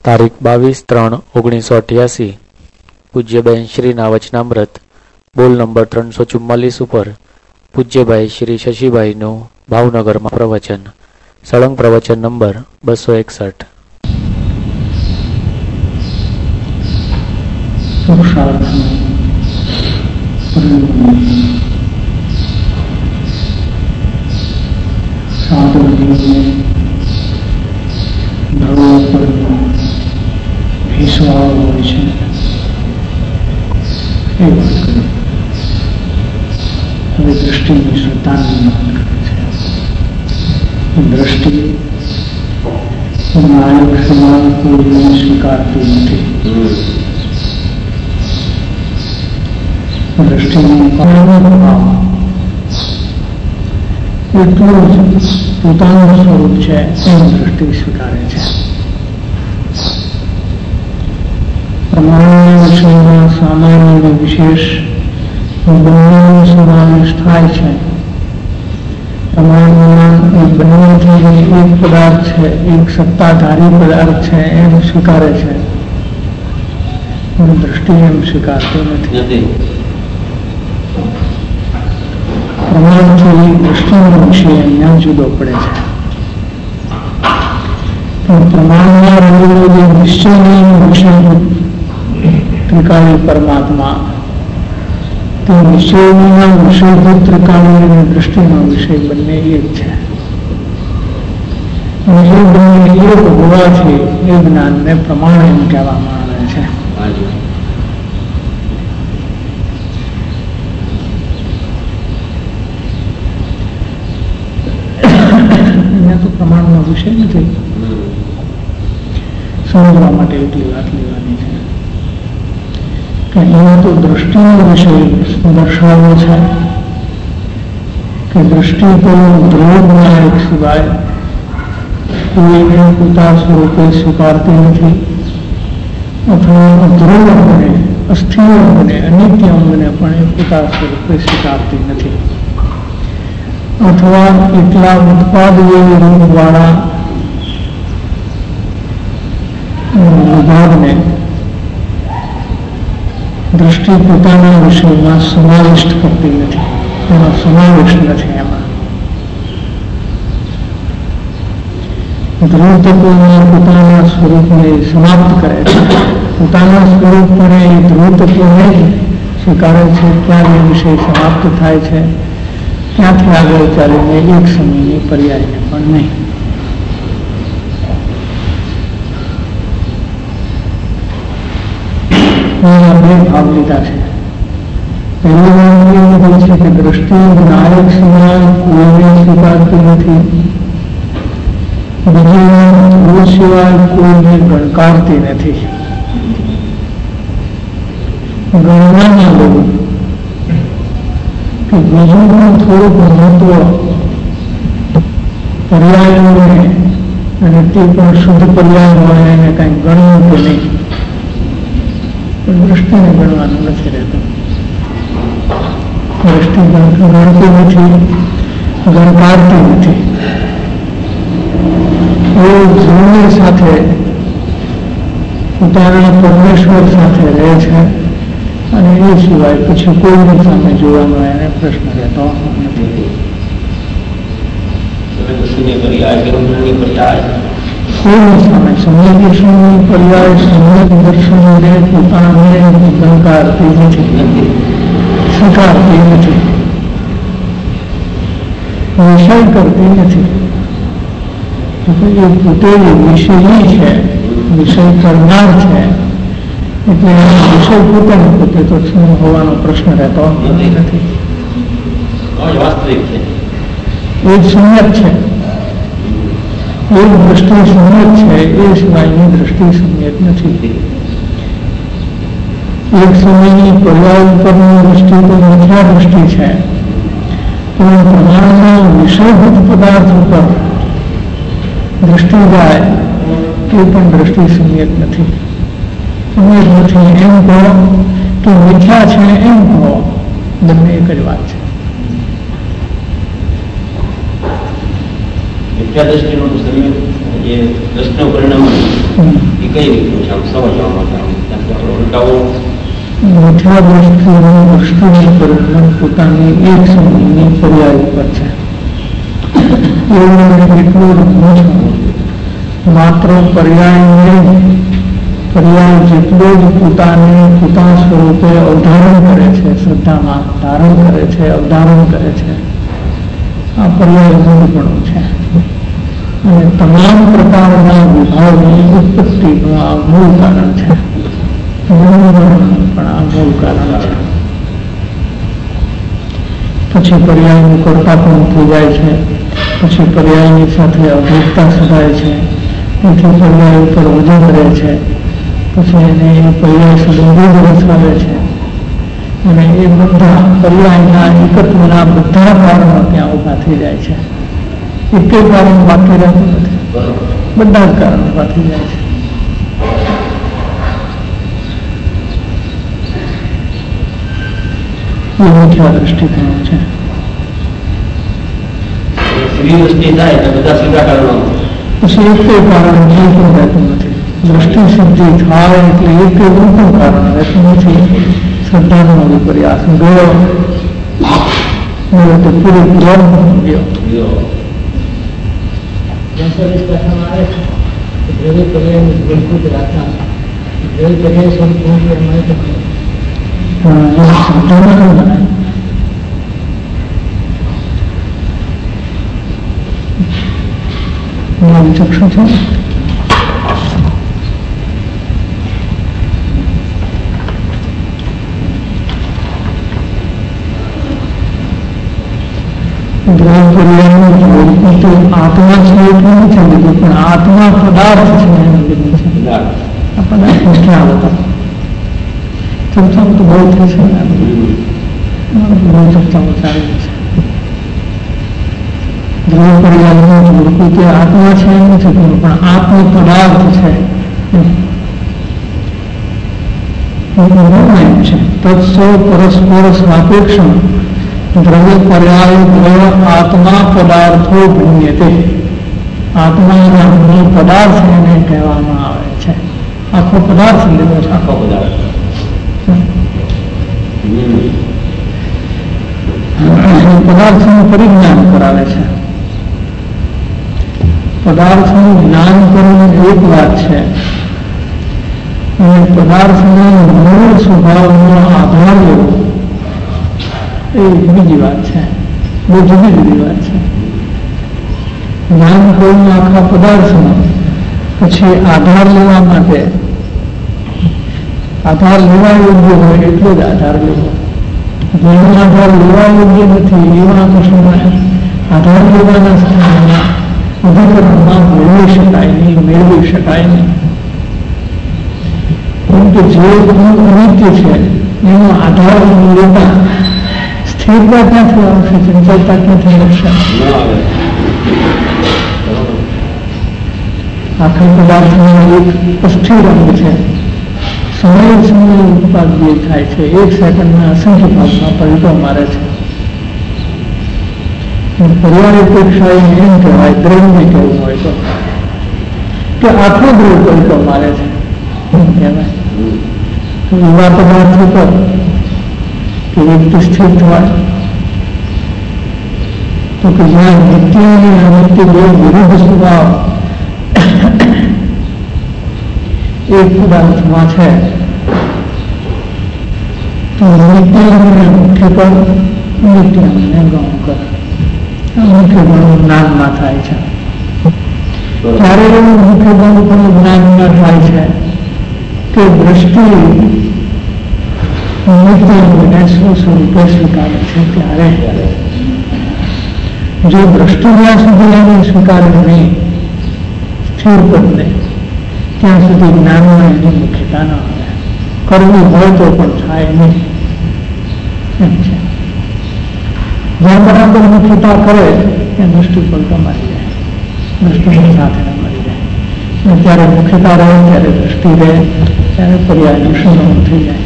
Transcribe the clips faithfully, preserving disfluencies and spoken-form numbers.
તારીખ બાવીસ ત્રણ ઓગણીસો અઠ્યાસી પૂજ્યબેન શ્રીના વચનામૃત બોલ નંબર ત્રણસો ચુમ્માલીસ ઉપર પૂજ્યભાઈ શ્રી શશીભાઈનું ભાવનગરમાં પ્રવચન. સળંગ પ્રવચન નંબર બસો એકસઠ. ભેસવાળો હોય છે એ વાત કરે. હવે દ્રષ્ટિની શ્રદ્ધાની વાત કરે છે. દ્રષ્ટિ નાયક સમાન કોઈને સ્વીકારતી નથી. દ્રષ્ટિનું ભાવ એટલું જ પોતાનું સ્વરૂપ છે એમ દ્રષ્ટિ સ્વીકારે છે. પ્રમાણના વિષયમાં સામાન્ય અને વિશેષ બંનેનો સમાવેશ થાય છે. પ્રમાણમાં એ બંનેથી એક પદાર્થ છે, એક સત્તાધારી પદાર્થ છે એમ સ્વીકારે છે, પણ દ્રષ્ટિ એમ સ્વીકારતી નથી. પ્રમાણથી દ્રષ્ટિનો વિષય અહીંયા જુદો પડે છે. પણ પ્રમાણમાં રહેલો જે નિશ્ચયની વિષય ત્રિકાળી પરમાત્મા, તે નિશ્ચયના વિષયભૂત ત્રિકાળી અને દ્રષ્ટિનો વિષય બંને એક છે. અને એ બંને એક હોવાથી એ જ્ઞાનને પ્રમાણ એમ કહેવામાં આવે છે. અહીંયા તો પ્રમાણનો વિષય નથી, સમજવા માટે એટલી વાત લેવાની છે કે અહીંયા તો દ્રષ્ટિનો વિષય દર્શાવવો છે કે દ્રષ્ટિ કોઈ ધ્રુવ નાયક સિવાય કોઈને પોતા સ્વરૂપે સ્વીકારતી નથી, અથવા અધ્રુવ અંગને, અસ્થિર અંગને, અનિત્ય અંગને પણ એ પોતા સ્વરૂપે સ્વીકારતી નથી, અથવા એટલા ઉત્પાદ રૂપવાળા વિભાગને દ્રષ્ટિ પોતાના વિષયમાં સમાવિષ્ટ કરતી નથી, એનો સમાવેશ નથી. એમાં ધ્રુવ તત્વોમાં પોતાના સ્વરૂપને સમાપ્ત કરે છે. પોતાના સ્વરૂપ પર એ ધ્રુવ તત્વોને જ સ્વીકારે છે. ત્યાં એ વિષય સમાપ્ત થાય છે, ત્યાંથી આગળ ચાલીને એક સમયની પર્યાયને પણ નહીં. બે ભાવ લીધા છે. પહેલો ભાવ એ છે કે દ્રષ્ટિ નાયક સમાન કોઈને સ્વીકારતી નથી. બીજી ધ્રુવ સિવાય કોઈને ગણકારતી નથી. ગણવાના લોકો કે બીજું પણ થોડુંક મહત્વ પર્યાયોને, અને તે પણ શુદ્ધ પર્યાય હોય એને કંઈ ગણવું કે નહીં, પણ દ્રષ્ટિને ગણવાનું નથી રહેતું. દ્રષ્ટિ ગણતી નથી, ગણકારતી નથી. એ ધ્રુવની સાથે પોતાના પરમેશ્વર સાથે રહે છે, અને એ સિવાય પછી કોઈની સામે જોવાનો એને પ્રશ્ન રહેતો નથી. કોઈની સામે સમ્યક દર્શનની પર્યાય સમ્યક દર્શનને પોતાને ગણકારતી નથી, સ્વીકારતી નથી, વિષય કરતી નથી. એ પોતે વિષયી છે, વિષય કરનાર છે, એટલે વિષય પોતે ને પોતે તો શું હોવાનો પ્રશ્ન રહેતો નથી. એ સમ્યક છે, એ દ્રષ્ટિ સમ્યક છે, એ સિવાયની દ્રષ્ટિ સમ્યક નથી. એક સમયની પર્યાય ઉપરની દ્રષ્ટિ તો મિથ્યા દ્રષ્ટિ છે, પણ પ્રમાણના વિષયભૂત પદાર્થ ઉપર દ્રષ્ટિ જાય એ પણ દ્રષ્ટિ સમ્યક નથી. સમ્યક નથી એમ કહો કે મિથ્યા છે એમ કહો, બંને એક જ વાત છે. મિથ્યા દ્રષ્ટિનું સમ્યક એ દ્રષ્ટિનું પરિણામ એ કઈ રીતનું છે આમ સમજવા માટે આમ ઉલટાવો મિથ્યા દ્રષ્ટિનું દૃષ્ટિનું પરિણામ પોતાની એક સમયની પર્યાય ઉપર છે. એવું એટલું જ માત્ર પર્યાય નહીં, પર્યાય જેટલો જ પોતાને પોતાના સ્વરૂપે અવધારણ કરે છે, શ્રદ્ધામાં ધારણ કરે છે, અવધારણ કરે છે. આ પર્યાય મૂળપણું છે અને તમામ પ્રકારના વિભાગની ઉત્પત્તિનું આ મૂળ કારણ છે. પણ આ મૂળ કારણ છે. પછી પર્યાયનું કરતા પણ થઈ જાય છે, પછી પર્યાયની સાથે અભેદતા સધાય છે, એથી પર્યાય ઉપર વજન રહે છે, પછી એને પર્યાય સંબંધો રચાવે છે અને એ બધા પર્યાયના એકત્વના બધા કારણો ત્યાં ઊભા થઈ જાય છે. એક કારણ બાકી રહેતું નથી, બધા જ કારણો ઊભા થઈ જાય છે. એ મુખ્ય દ્રષ્ટિકોણ છે. દ્રષ્ટિ થાય તો બધા સીધા કારણો પછી એક કારણ બિલકુલ રહેતું નથી. દ્રષ્ટિ સિદ્ધિ થાય એટલે એક બિલકુલ કારણ રહેતું નથી. શ્રદ્ધાનો વિપર્યાસ ગયો તો પૂરી પૂર્ણ ગયો. દ્રવ્ય પર્યાય બિલકુલ રાખતા દ્રવ્ય પર્યાય સંપૂર્ણ શ્રદ્ધામાં બનાય. ચક્ષુ છે આત્મા છે એટલું નથી લીધું, પણ આત્મા પદાર્થ છે એનું લીધું છે. આ પદાર્થ ખ્યાલ હતો. ચર્ચાઓ તો બહુ થઈ છે, બહુ ચર્ચાઓ ચાલી છે. ધ્રુવ પર્યાયનું મૂળભૂત તે આત્મા છે એમ નથી, પણ આત્મ પદાર્થ છે છે. તત્સો પરસ્પર સાપેક્ષ દ્રવ્ય પર્યાય દ્રવ્ય આત્મા પદાર્થો ભિન્યતે. આત્માના મૂળ પદાર્થ એને કહેવામાં આવે છે. આખો પદાર્થ લીધો છે. આખો પદાર્થ પદાર્થનું પરિજ્ઞાન કરાવે છે. પદાર્થનું જ્ઞાન કરવું એક વાત છે અને પદાર્થના મૂળ સ્વભાવનો આધાર લેવો એ બીજી વાત છે. બહુ જુદી જુદી વાત છે. જ્ઞાન કરવું આખા પદાર્થનો, પછી આધાર લેવા માટે આધાર લેવા યોગ્ય હોય એટલો જ આધાર લેવો. જેનો આધાર લેવા યોગ્ય નથી એવા કશુંમાં આધાર લેવાના સ્થાનમાં અધિકરણમાં મેળવી શકાય નહીં, મેળવી શકાય નહીં. પરંતુ જે અનિત્ય છે એનો આધાર લેતા સ્થિરતા ક્યાંથી આવશે, ચંચળતા ક્યાંથી મળશે? આખા પદાર્થનો એક અસ્થિર અંગ છે. સમય સમય ઉત્પાદન થાય છે. એક સેકન્ડના અસંખ્ય ભાગમાં પલટો મારે છે. પર્યાય અપેક્ષા એમ કહેવાય, દ્રવ્ય કહેવું હોય તો કે આખો દ્રવ પલટો મારે છે એમ કહેવાય. એવા પદાર્થ હતો કે વ્યક્તિ સ્થિર થવાય તો કે જ્યાં નિત્ય અને અનિત્ય બે વિરુદ્ધ સ્વભાવ એક પદાર્થમાં છે તો નિત્ય મુખ્ય પર નિત્ય ગૌણ કરે. મુખ્ય ગુણો જ્ઞાનમાં થાય છે. ત્યારે એવું મુખ્ય ગુણ પણ જ્ઞાનમાં થાય છે કે દ્રષ્ટિ નિત્યને સ્વસ્વરૂપે સ્વીકારે છે. ત્યારે જો દ્રષ્ટિ જ્યાં સુધી એને સ્વીકારે નહીં સ્થિર પદને ત્યાં સુધી જ્ઞાનમાં એની મુખ્યતા ન આવે. કરવું હોય તો પણ થાય નહીં એમ છે. જ્યાં બરાબર મુખ્યતા કરે ત્યાં દૃષ્ટિ પલટો મારી જાય, દૃષ્ટિની સાથે મળી જાય. અને ત્યારે મુખ્યતા રહે ત્યારે દૃષ્ટિ રહે, ત્યારે પર્યાયનું શૂન્ય થઈ જાય.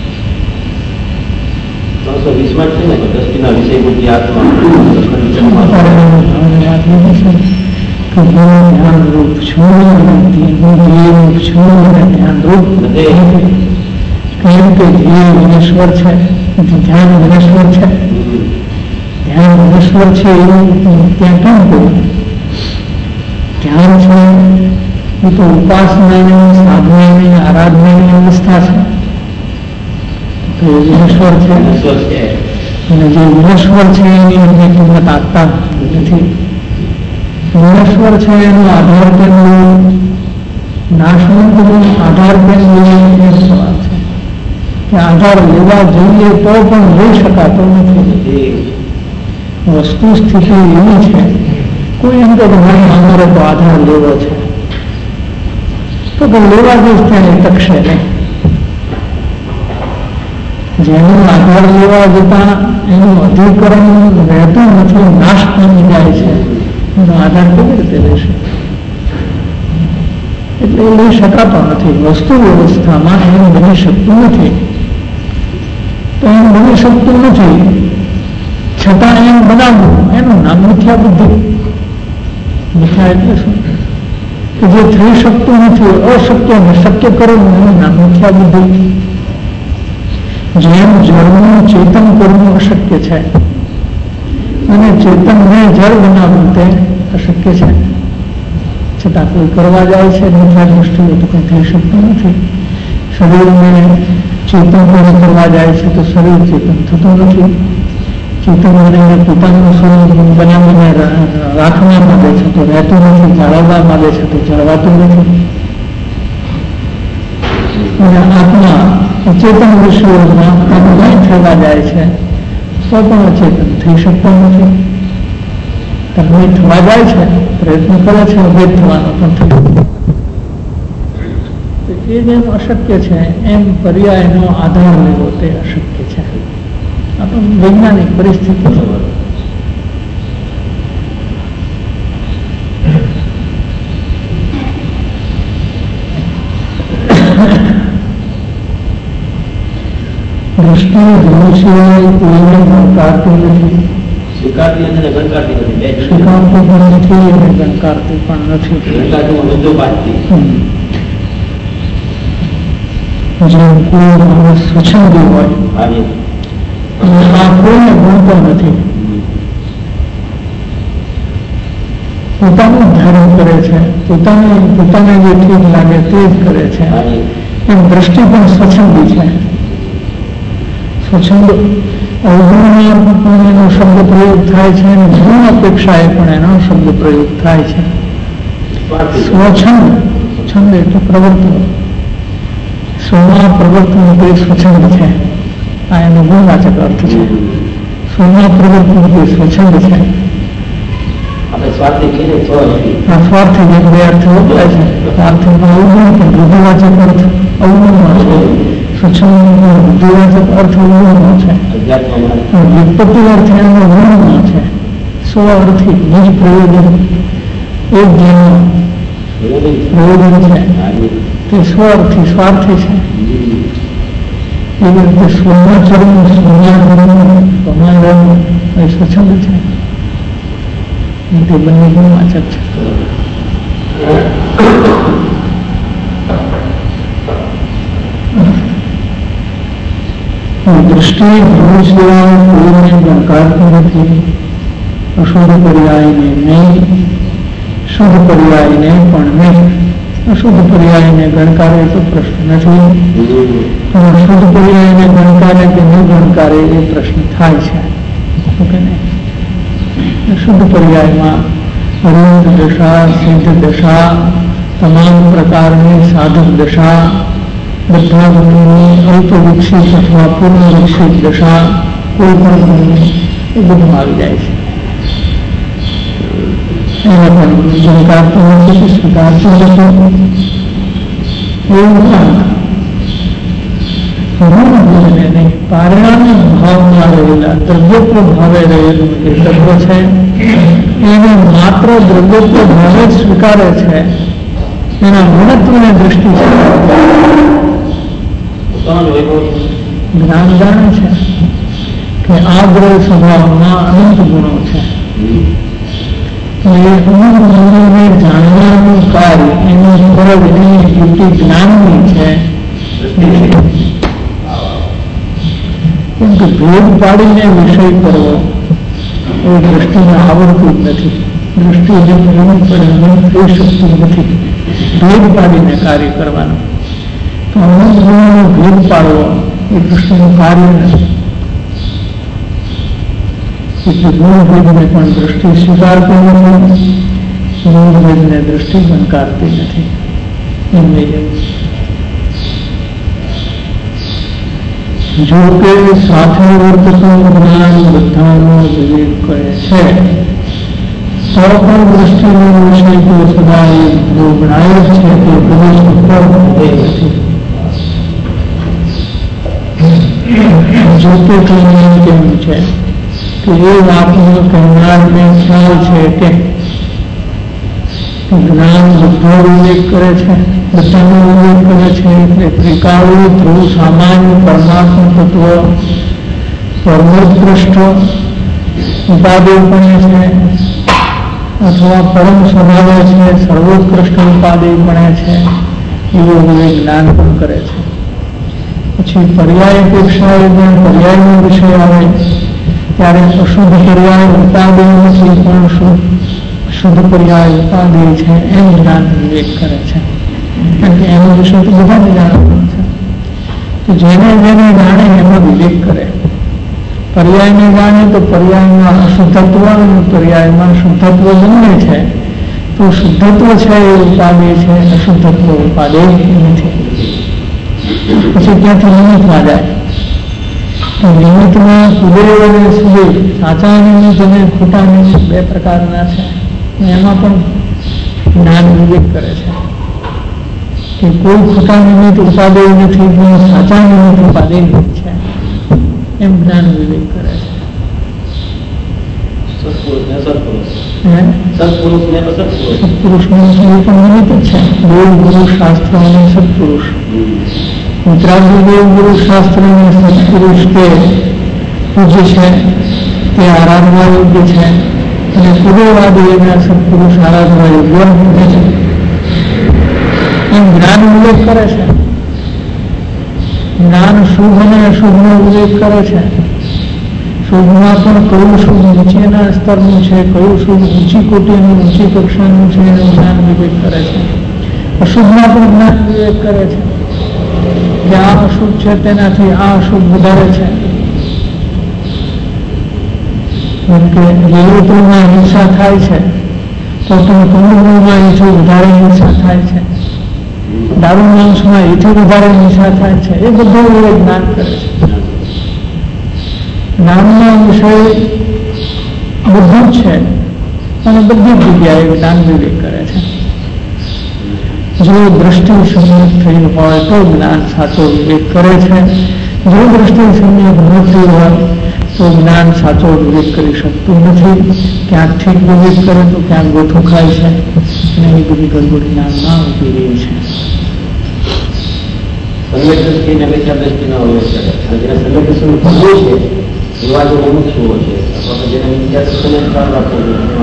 વીસમાં છે ને દ્રષ્ટિના વિષય બુદ્ધિ આત્મા કે હું ધ્યાન રૂપ છું અને ધ્યેય રૂપ છું અને ધ્યાન રૂપ નથી. કેમ કે ધ્યેય વિનેશ્વર છે, ધ્યાન વિનેશ્વર છે. ધ્યાન વિનેશ્વર છે એવું ત્યાં કેમ કહ્યું? ધ્યાન છે એ તો ઉપાસનાની, સાધનાની, આરાધનાની અવસ્થા છે. તો એ વિનેશ્વર છે અને જે વિનેશ્વર છે એની અમને કિંમત આપતા નથી. વિનેશ્વર છે એનો આધાર કેન્દ્ર, નાશવંતનો આધાર કેન્દ્ર એ સવાલ છે કે આધાર લેવા જોઈએ તો પણ લઈ શકાતો નથી. વસ્તુ સ્થિતિ એવી છે, કોઈ એમ કે ભાઈ અમારે તો આધાર લેવો છે તો કે લેવા જઈશ ત્યાં ટકશે નહીં. જેનું આધાર લેવા જતા એનું અધિકરણ રહેતું નથી, નાશ પામી જાય છે, એનો આધાર કેવી રીતે લેશે? એટલે એ લઈ શકાતો નથી. વસ્તુ વ્યવસ્થામાં એમ બની શકતું નથી. તો એમ બની શકતું નથી છતાં એમ બનાવવું એનું નામ મિથ્યા બુદ્ધિ. મિથ્યા એટલે શું? કે જે થઈ શકતું નથી, અશક્ય ને શક્ય કરવું એનું નામ મિથ્યા બુદ્ધિ. જેમ જળનું ચેતન કરવું અશક્ય છે અને ચેતનને જળ બનાવવું તે અશક્ય છે, છતાં કોઈ કરવા જાય છે મિથ્યા દૃષ્ટિએ તો કંઈ થઈ શકતું નથી. શરીરને ચેતન પૂરું કરવા જાય છે તો શરીર ચેતન થતું નથી. ચેતન બનાવીને પોતાનું સ્વરૂપ બનાવીને રાખવા માંગે છે તો રહેતું નથી, જાળવવા માંગે છે તો જળવાતું નથી. અને આત્મા અચેતન વિષયોમાં અનુભવ થવા જાય છે તો પણ અચેતન થઈ શકતો નથી. અભેદ થવા જાય છે, પ્રયત્ન કરે છે અભેદ થવાનો પણ થયો. એ જેમ અશક્ય છે એમ પર્યાયનો આધાર લેવો તે અશક્ય છે. આ તો વૈજ્ઞાનિક પરિસ્થિતિ છે. દૃષ્ટિ ધ્રુવ સિવાય કોઈને ગણકારતી નથી. સ્વીકારતી નથી અને ગણકારતી નથી. સ્વીકારતી પણ નથી અને ગણકારતી પણ નથી. ગણકારતીમાં મુદ્દો બાંધતી. જેમ કોઈ માણસ સ્વચ્છંદી હોય અને આ કોઈને ગુણતો નથી, પોતાનું ધારણ કરે છે, પોતાને પોતાને જે ઠીક લાગે તે જ કરે છે. એમ દ્રષ્ટિ પણ સ્વચ્છંદી છે. સ્વચ્છંદ અવગુણમાં પણ એનો શબ્દ પ્રયોગ થાય છે અને ગુણ અપેક્ષાએ પણ એનો શબ્દ પ્રયોગ થાય છે. સ્વચ્છંદ, છંદ એટલે પ્રવર્તન, સ્વમાં પ્રવર્તન તે સ્વચ્છંદ છે. આ એનો ગુણવાચક અર્થ છે. સ્વમાં પ્રવર્તન તે સ્વચ્છંદ છે. આપણે સ્વાર્થી કહીએ સ્વાર્થી. આ સ્વાર્થી જે બે અર્થ વપરાય છે. સ્વાર્થીમાં અવગુણ પણ વૃદ્ધિવાચક અર્થ અવગુણમાં છે. સ્વચ્છંદનો વૃદ્ધિવાચક અર્થ અવગુણમાં છે. વ્યુત્પત્તિ અર્થ એનો ગુણમાં છે. સ્વ અર્થી નિજ પ્રયોજન એક જેનું પ્રયોજન છે તે સ્વઅર્થી સ્વાર્થી છે. એવી રીતે સ્વમાચરણ સ્વમાચરણ સ્વમાચરણ એ સ્વચ્છંદ છે. તે બંને ગુણવાચક છે. દૃષ્ટિ ધ્રુવ સિવાય કોઈને ગણકારતી નથી. અશુદ્ધ પર્યાયને નહીં, શુદ્ધ પર્યાયને પણ નહીં. અશુદ્ધ પર્યાયને ગણકારે તો પ્રશ્ન નથી, પણ શુદ્ધ પર્યાયને ગણકારે કે ન ગણકારે એ પ્રશ્ન થાય છે. કે નહીં? શુદ્ધ પર્યાયમાં અરુંધ દશા, સિદ્ધ દશા, તમામ પ્રકારની સાધક દશા, બધા ગુણોની અલ્પ વિકસિત અથવા પૂર્ણ વિકસિત દશા, કોઈ પણ ગુણની એ બધું આવી જાય છે. એને પણ ગણકારતું નથી, સ્વીકારતું નથી. એવું ગુણને નહીં, પારણાના ભાવમાં રહેલા દ્રવ્યત્વ ભાવે રહેલું એ તત્વ છે એને માત્ર દ્રવ્યત્વ ભાવે જ સ્વીકારે છે. એના ગુણત્વની દૃષ્ટિ છે. જ્ઞાન જાણે છે કે આ ગ્રહ સ્વભાવમાં અનંત ગુણો છે. મંદિરને જાણવાનું કાર્ય એની ફરજ એની ડ્યુટી જ્ઞાનની છે. કેમ કે ભેદ પાડીને વિષય કરવો એ દ્રષ્ટિને આવડતું જ નથી. દ્રષ્ટિ જે કરવી પડે એમ થઈ શકતું નથી. ભેદ પાડીને કાર્ય કરવાનું. તો અમુક ગુણોનો ભેદ પાડવો એ દ્રષ્ટિનું કાર્ય નથી. એટલે ગુણભેદને પણ દ્રષ્ટિ સ્વીકારતી નથી, ગુણભેદને દ્રષ્ટિ બંકારતી નથી. એમને જો કે સાથે વર્તતું જ્ઞાન બધાનો વિવેક કરે છે તો પણ દ્રષ્ટિનો વિષય તો સદા જો ગણાય છે તે કદી સફળ નથી. જો કે કહેવું કેમ છે કે એ વાતનો કહેનારને ખ્યાલ છે કે જ્ઞાન બધો વિવેક કરે છે, બધાનો વિવેક કરે છે. એટલે ત્રિકાળી ધ્રુવ સામાન્ય પરમાત્મા તત્વ પરમોત્કૃષ્ટ ઉપાદેયપણે છે અથવા પરમ સ્વભાવે છે, સર્વોત્કૃષ્ટ ઉપાદેયપણે છે, એવો વિવેક જ્ઞાન પણ કરે છે. પછી પર્યાય અપેક્ષા જ્ઞાન પર્યાયનો વિષય આવે ત્યારે અશુદ્ધ પર્યાય ઉપાદેય નથી પણ શુદ્ધ શુદ્ધ પર્યાય ઉપાદેય છે એમ જ્ઞાન વિવેક કરે છે. કારણ કે એનો વિષય તો બધાને જાણવાનો છે. તો જેને જેને જાણે એમાં વિવેક કરે. પર્યાયને જાણે તો પર્યાયમાં અશુદ્ધત્વ અને પર્યાયમાં શુદ્ધત્વ બંને છે. તો શુદ્ધત્વ છે એ ઉપાદેય છે, અશુદ્ધત્વ ઉપાદેય નથી. પછી ત્યાંથી નિમિત્તમાં જાય. નિમિત્તમાં સુદેવ અને સુદેવ, સાચા નિમિત્ત અને ખોટા નિમિત્ત બે પ્રકારના છે. એમાં પણ જ્ઞાન વિવેક કરે છે કે કોઈ ખોટા નિમિત્ત ઉપાદેય નથી પણ સાચા નિમિત્ત ઉપાદેય છે એમ જ્ઞાન વિવેક કરે છે. સત્પુરુષનું એ પણ નિમિત્ત જ છે. દેવ ગુરુ શાસ્ત્ર અને સત્પુરુષ. મિત્રાદી દેવ ગુરુ શાસ્ત્ર અને સત્પુરુષ તે પૂજ્ય છે, તે આરાધવા યોગ્ય છે. અને પૂર્વવાદી એના સત્પુરુષ આરાધવા યોગ્ય છે. એમ જ્ઞાન વિવેક કરે છે. જ્ઞાન શુભ અને અશુભનો વિવેક કરે છે. શુભમાં પણ કયું શુભ નીચેના સ્તરનું છે, કયું શુભ ઊંચી કોટીનું ઊંચી કક્ષાનું છે એનું જ્ઞાન વિવેક કરે છે. અશુભમાં પણ જ્ઞાન વિવેક કરે છે કે આ અશુભ છે તેનાથી આ અશુભ વધારે છે. જેમ કે લીલોતરીમાં હિંસા થાય છે તો તમે કંદમૂળમાં એથી વધારે હિંસા થાય છે, દારૂ માંસમાં એથી વધારે હિંસા થાય છે. એ બધું એ જ્ઞાન કરે છે. જ્ઞાનનો વિષય બધું જ છે અને બધી જ જગ્યાએ જ્ઞાન વિવેક કરે છે. જો દ્રષ્ટિ સંયત થઈ હોય તો જ્ઞાન સાચો વિવેક કરે છે. જો દ્રષ્ટિ સંયત ન થઈ હોય તો જ્ઞાન સાચો વિવેક કરી શકતું નથી. ક્યાંક ઠીક વિવેક કરે તો ક્યાંક ગોઠું ખાય છે અને એ બધી ગડબડ જ્ઞાનમાં ઉભી રહી છે. સમ્યક દ્રષ્ટિને મિથ્યા દ્રષ્ટિનો અવરોધ કરે. જેને સમ્યક દ્રષ્ટિનું ભણવું છે એવા જો મુમુક્ષુઓ છે અથવા તો જેને મિથ્યા દ્રષ્ટિને ખ્યાલ રાખવો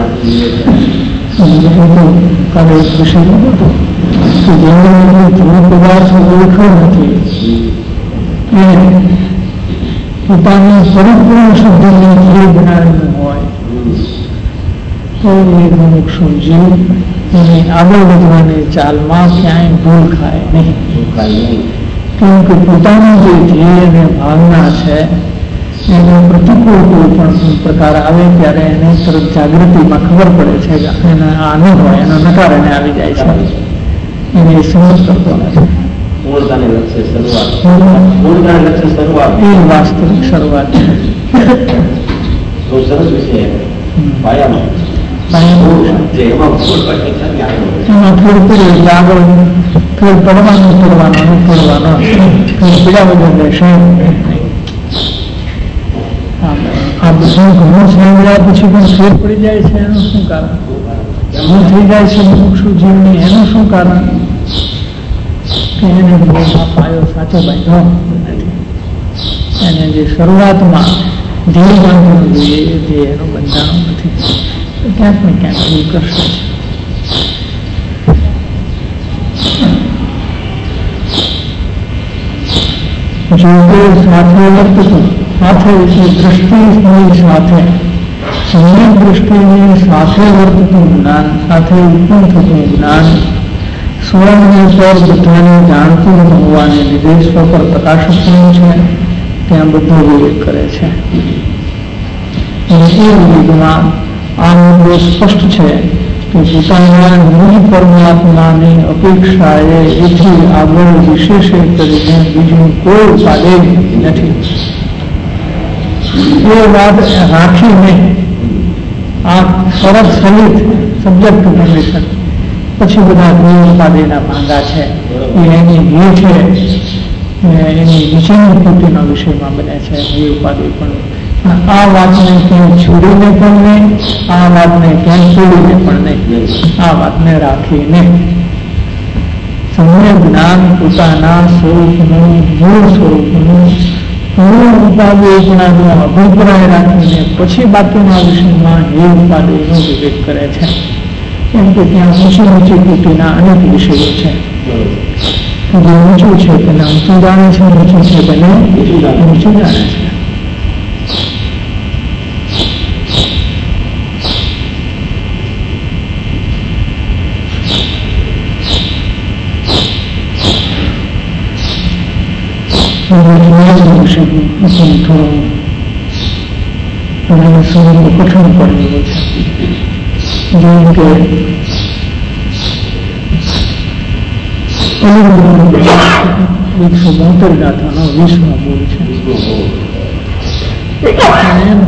કાલે એક વિષય હતો કે જેને ધ્રુવ પદાર્થ ઓળખો નથી એને પોતાની પરિપૂર્ણ શુદ્ધિને ધ્યેય બનાવેલું હોય તો એ મુમુક્ષુ જીવ એની આગળ વધવાની ચાલમાં ક્યાંય ભૂલ ખાય નહીં. કેમ કે પોતાનું જે ધ્યેય અને ભાવના છે એનો પ્રતિકૂળ કોઈ પણ પ્રકાર આવે ત્યારે એને તરત જાગૃતિમાં ખબર પડે છે કે એને આ ન હોય એનો નકાર એને આવી જાય છે. એને સમજ કરતો નથી. મૂળતાને લક્ષ્ય શરૂઆત મૂળતાને લક્ષ્ય શરૂઆત એ વાસ્તવિક શરૂઆત છે. બહુ સરસ વિષય પાયામાં એમાં ફેર પડે એટલે આગળ ફેર પડવાનો પડવાનો ન પડવાનો ફેર પીડા વગર રહેશે. આ બધું ઘણું સાંભળ્યા પછી પણ ફેર પડી જાય છે એનું શું કારણ? શું થઈ જાય છે મુમુક્ષુ જીવની એનું શું કારણ? કે એને મોહમાં પાયો સાચો બાંધ્યો નથી. એને જે શરૂઆતમાં ધ્યેય બાંધવું જોઈએ એ ધ્યેય એનું બંધાણું નથી. તો ક્યાંક ને ક્યાંક ભૂલ કરશે. જો તે સાથે વર્તતું સાથે દ્રષ્ટિની સાથે સમ્યક દ્રષ્ટિની સાથે વર્તતું જ્ઞાન સાથે ઉત્પન્ન થતું જ્ઞાન સ્વને પર બધાને જાણતું હોવાને લીધે સ્વ પર પ્રકાશક પણ છે, ત્યાં બધો વિવેક કરે છે. અને એ વિવેકમાં આ મુદ્દો સ્પષ્ટ છે કે પોતાના નિજ પરમાત્માની અપેક્ષાએ એથી આગળ વિશેષે કરીને બીજું કોઈ ઉપાદે નથી. એ વાત રાખીને આ શરત સહિત સબ્જેક્ટ કન્ડિશન પછી બધા કોઈ ઉપાદેના માંગા છે એ એની એ છે એની નીચેની કૃતિના વિષયમાં બને છે એ ઉપાદે પણ. આ વાતને ક્યાંય છોડીને પણ નહીં, આ વાતને ક્યાંય છોડીને પણ નહીં, આ વાતને રાખીને સમ્યક જ્ઞાન પોતાના સ્વરૂપનું મૂળ સ્વરૂપનું પૂર્ણ ઉપાદેયનો અભિપ્રાય રાખીને પછી બાકીના વિષયમાં એ ઉપાદેયનો વિવેક કરે છે. કેમ કે ત્યાં ઊંચી ઊંચી કૃતિના અનેક વિષયો છે. જે ઊંચું છે તેને ઊંચું જાણે છે, ઊંચું છે તેને ઊંચું જાણે છે. થોડું સમજવું કઠણ પડેલું છે. જેમ કે એકસો બોતેર ગાથાનો વીસમો બોલ છે. એમ કહ્યું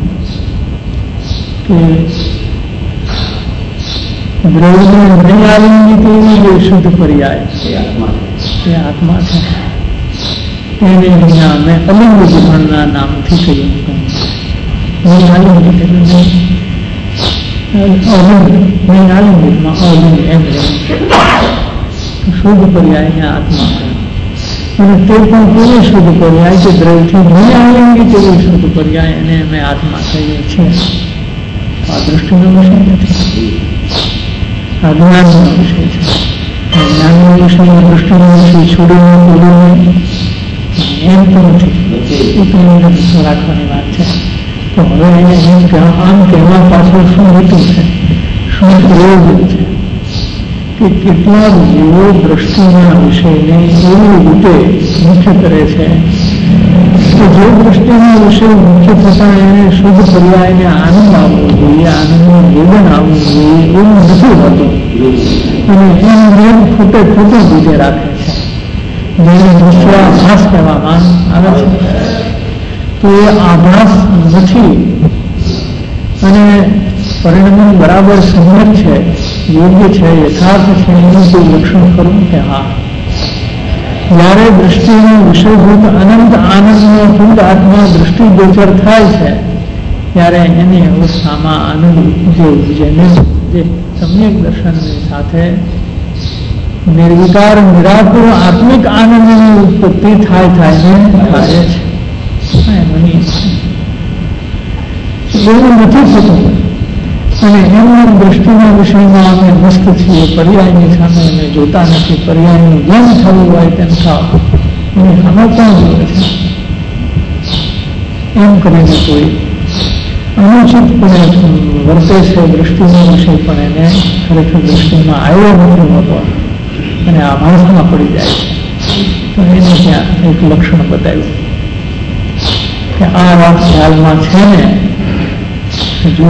કે દ્રવ્યને નહીં આવીને તેવી જે શુદ્ધ પર્યાય એ આત્મા છે. એને અહીંયા અમે અલિંગ વિભાણના નામથી કહ્યું. નહીં આલિંગ એટલે નહીં આલિંગમાં અલિંગ એમ શુદ્ધ પર્યાય અહીંયા આત્મા અને તે પણ કેવી શુદ્ધ પર્યાય કે દ્રવ્યથી નહીં આલિંગી તેવી શુદ્ધ પર્યાય એને અમે આત્મા કહીએ છીએ. આ દૃષ્ટિનો વિષય નથી, આ જ્ઞાનનો વિષય છે. જ્ઞાનનો વિષય દૃષ્ટિનો વિષય છોડીને બોલીને એમ તો નથી. એ તો રાખવાની વાત છે. તો હવે એને એમ આમ કહેવા પાછળ શું હેતુ છે, શું પ્રયોજન છે કે કેટલાક જીવો દ્રષ્ટિના વિષયને એવી રીતે મુખ્ય કરે છે કે જે દ્રષ્ટિના વિષય મુખ્ય થતા એને શુદ્ધ પર્યાયને આનંદ આવવો જોઈએ, આનંદનું વેદન આવવું જોઈએ એવું નથી હોતું. અને એમ ખોટે ખોટો રીતે રાખે છે. જેને દૃશ્યાભાસ કહેવામાં આવે છે. તો એ આભાસ નથી અને પરિણામ બરાબર સંમત છે, યોગ્ય છે, યથાર્થ છે એનું કોઈ લક્ષણ ખરું કે હા. જ્યારે દૃષ્ટિનો વિષયભૂત અનંત આનંદનો ખુદ આત્મા દૃષ્ટિ ગોચર થાય છે ત્યારે એની અવસ્થામાં આનંદ ઉપજે ઉપજે જે સમ્યક દર્શનની સાથે નિર્વિકાર નિરાકુર આત્મિક આનંદની ઉત્પત્તિ થાય થાય ને થાય છે. એવું નથી થતું. અને એમના દ્રષ્ટિના વિષયમાં અમે મસ્ત છીએ, પર્યાયની સામે અમે જોતા નથી. પર્યાયનું જેમ થવું હોય તેમ થાવ એની સામે પણ જોવે છે. એમ કરીને કોઈ અનુચિતપણે વર્તે છે દ્રષ્ટિનો વિષય પણ એને ખરેખર દ્રષ્ટિમાં આવ્યો નથી હોતો અને આભાસમાં પડી જાય છે. તો એને ત્યાં એક લક્ષણ બતાવ્યું કે આ વાત ખ્યાલમાં છે ને જો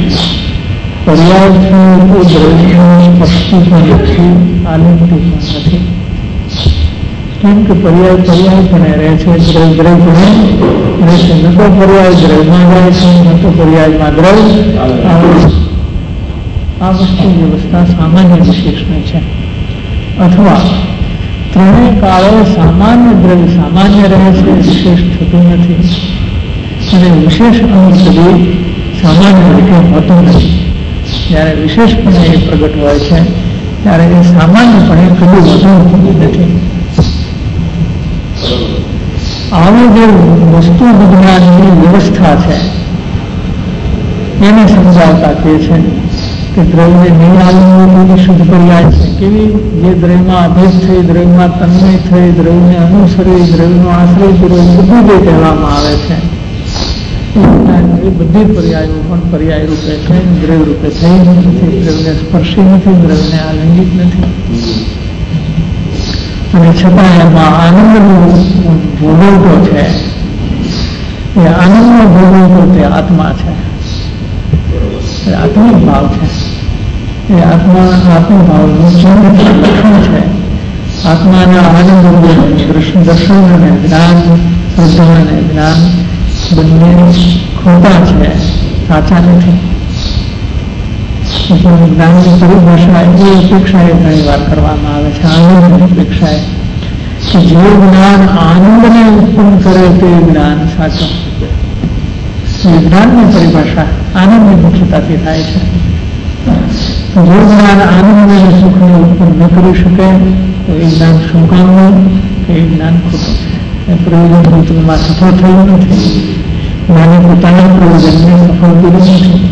પર્યાયથી દ્રવ્યનું પક્ષી પણ નથી, આનંદથી પણ નથી. કેમ કે પર્યાય પર્યાય પણ રહે છે, દ્રવ્ય દ્રવ્ય પણ રહે છે. ન તો પર્યાય દ્રવ્યમાં જાય છે, ન તો પર્યાયમાં દ્રવ્ય આવે છે. આ વસ્તુ વ્યવસ્થા સામાન્ય વિશેષની છે. અથવા ત્રણેય કાળે સામાન્ય દ્રવ્ય સામાન્ય રહે છે, વિશેષ થતું નથી. અને વિશેષ અનુસરી સામાન્ય રીતે હોતું નથી. જ્યારે વિશેષપણે એ પ્રગટ હોય છે ત્યારે એ સામાન્યપણે કદી વધુ નથી. આવી જે વસ્તુ વિજ્ઞાનની વ્યવસ્થા છે એને સમજાવતા કહે છે કે દ્રવ્ય નહીં આનંદ શુદ્ધ પર્યાય છે. કેવી? જે દ્રવ્યમાં અભેદ થઈ, દ્રવ્યમાં તન્મય થઈ, દ્રવ્યને અનુસરી, દ્રવ્યનો આશ્રય કર્યો, બધું જે કહેવામાં આવે છે એ બધી પર્યાયો પણ પર્યાય રૂપે છે, દ્રવ્ય રૂપે થઈ નથી, દ્રવ્યને સ્પર્શી નથી, દ્રવ્યને આલિંગિત નથી. અને છતાં એમાં આનંદનો ભોગવતો છે, એ આનંદનો ભોગવતો તે આત્મા છે, એ આત્મિક ભાવ છે. એ આત્મા આત્મભાવનું લક્ષણ છે. આત્માના આનંદ દર્શન અને જ્ઞાન, શ્રદ્ધા અને જ્ઞાન બંને ખોટા છે, સાચા નથી. જ્ઞાનની પરિભાષા એ અપેક્ષાએ ઘણી વાર કરવામાં આવે છે, આનંદની અપેક્ષાએ, કે જે જ્ઞાન આનંદને ઉત્પન્ન કરે તે જ્ઞાન સાચું. એ જ્ઞાનની પરિભાષા આનંદની મુખ્યતાથી થાય છે. જે જ્ઞાન આનંદ અને સુખને ઉત્પન્ન ન કરી શકે તો એ જ્ઞાન શું કામનું, કે એ જ્ઞાન ખોટું છે, એ પ્રયોજન હેતુમાં સફળ થયું નથી. જ્ઞાને પોતાના પ્રયોજનને સફળ કર્યું નથી.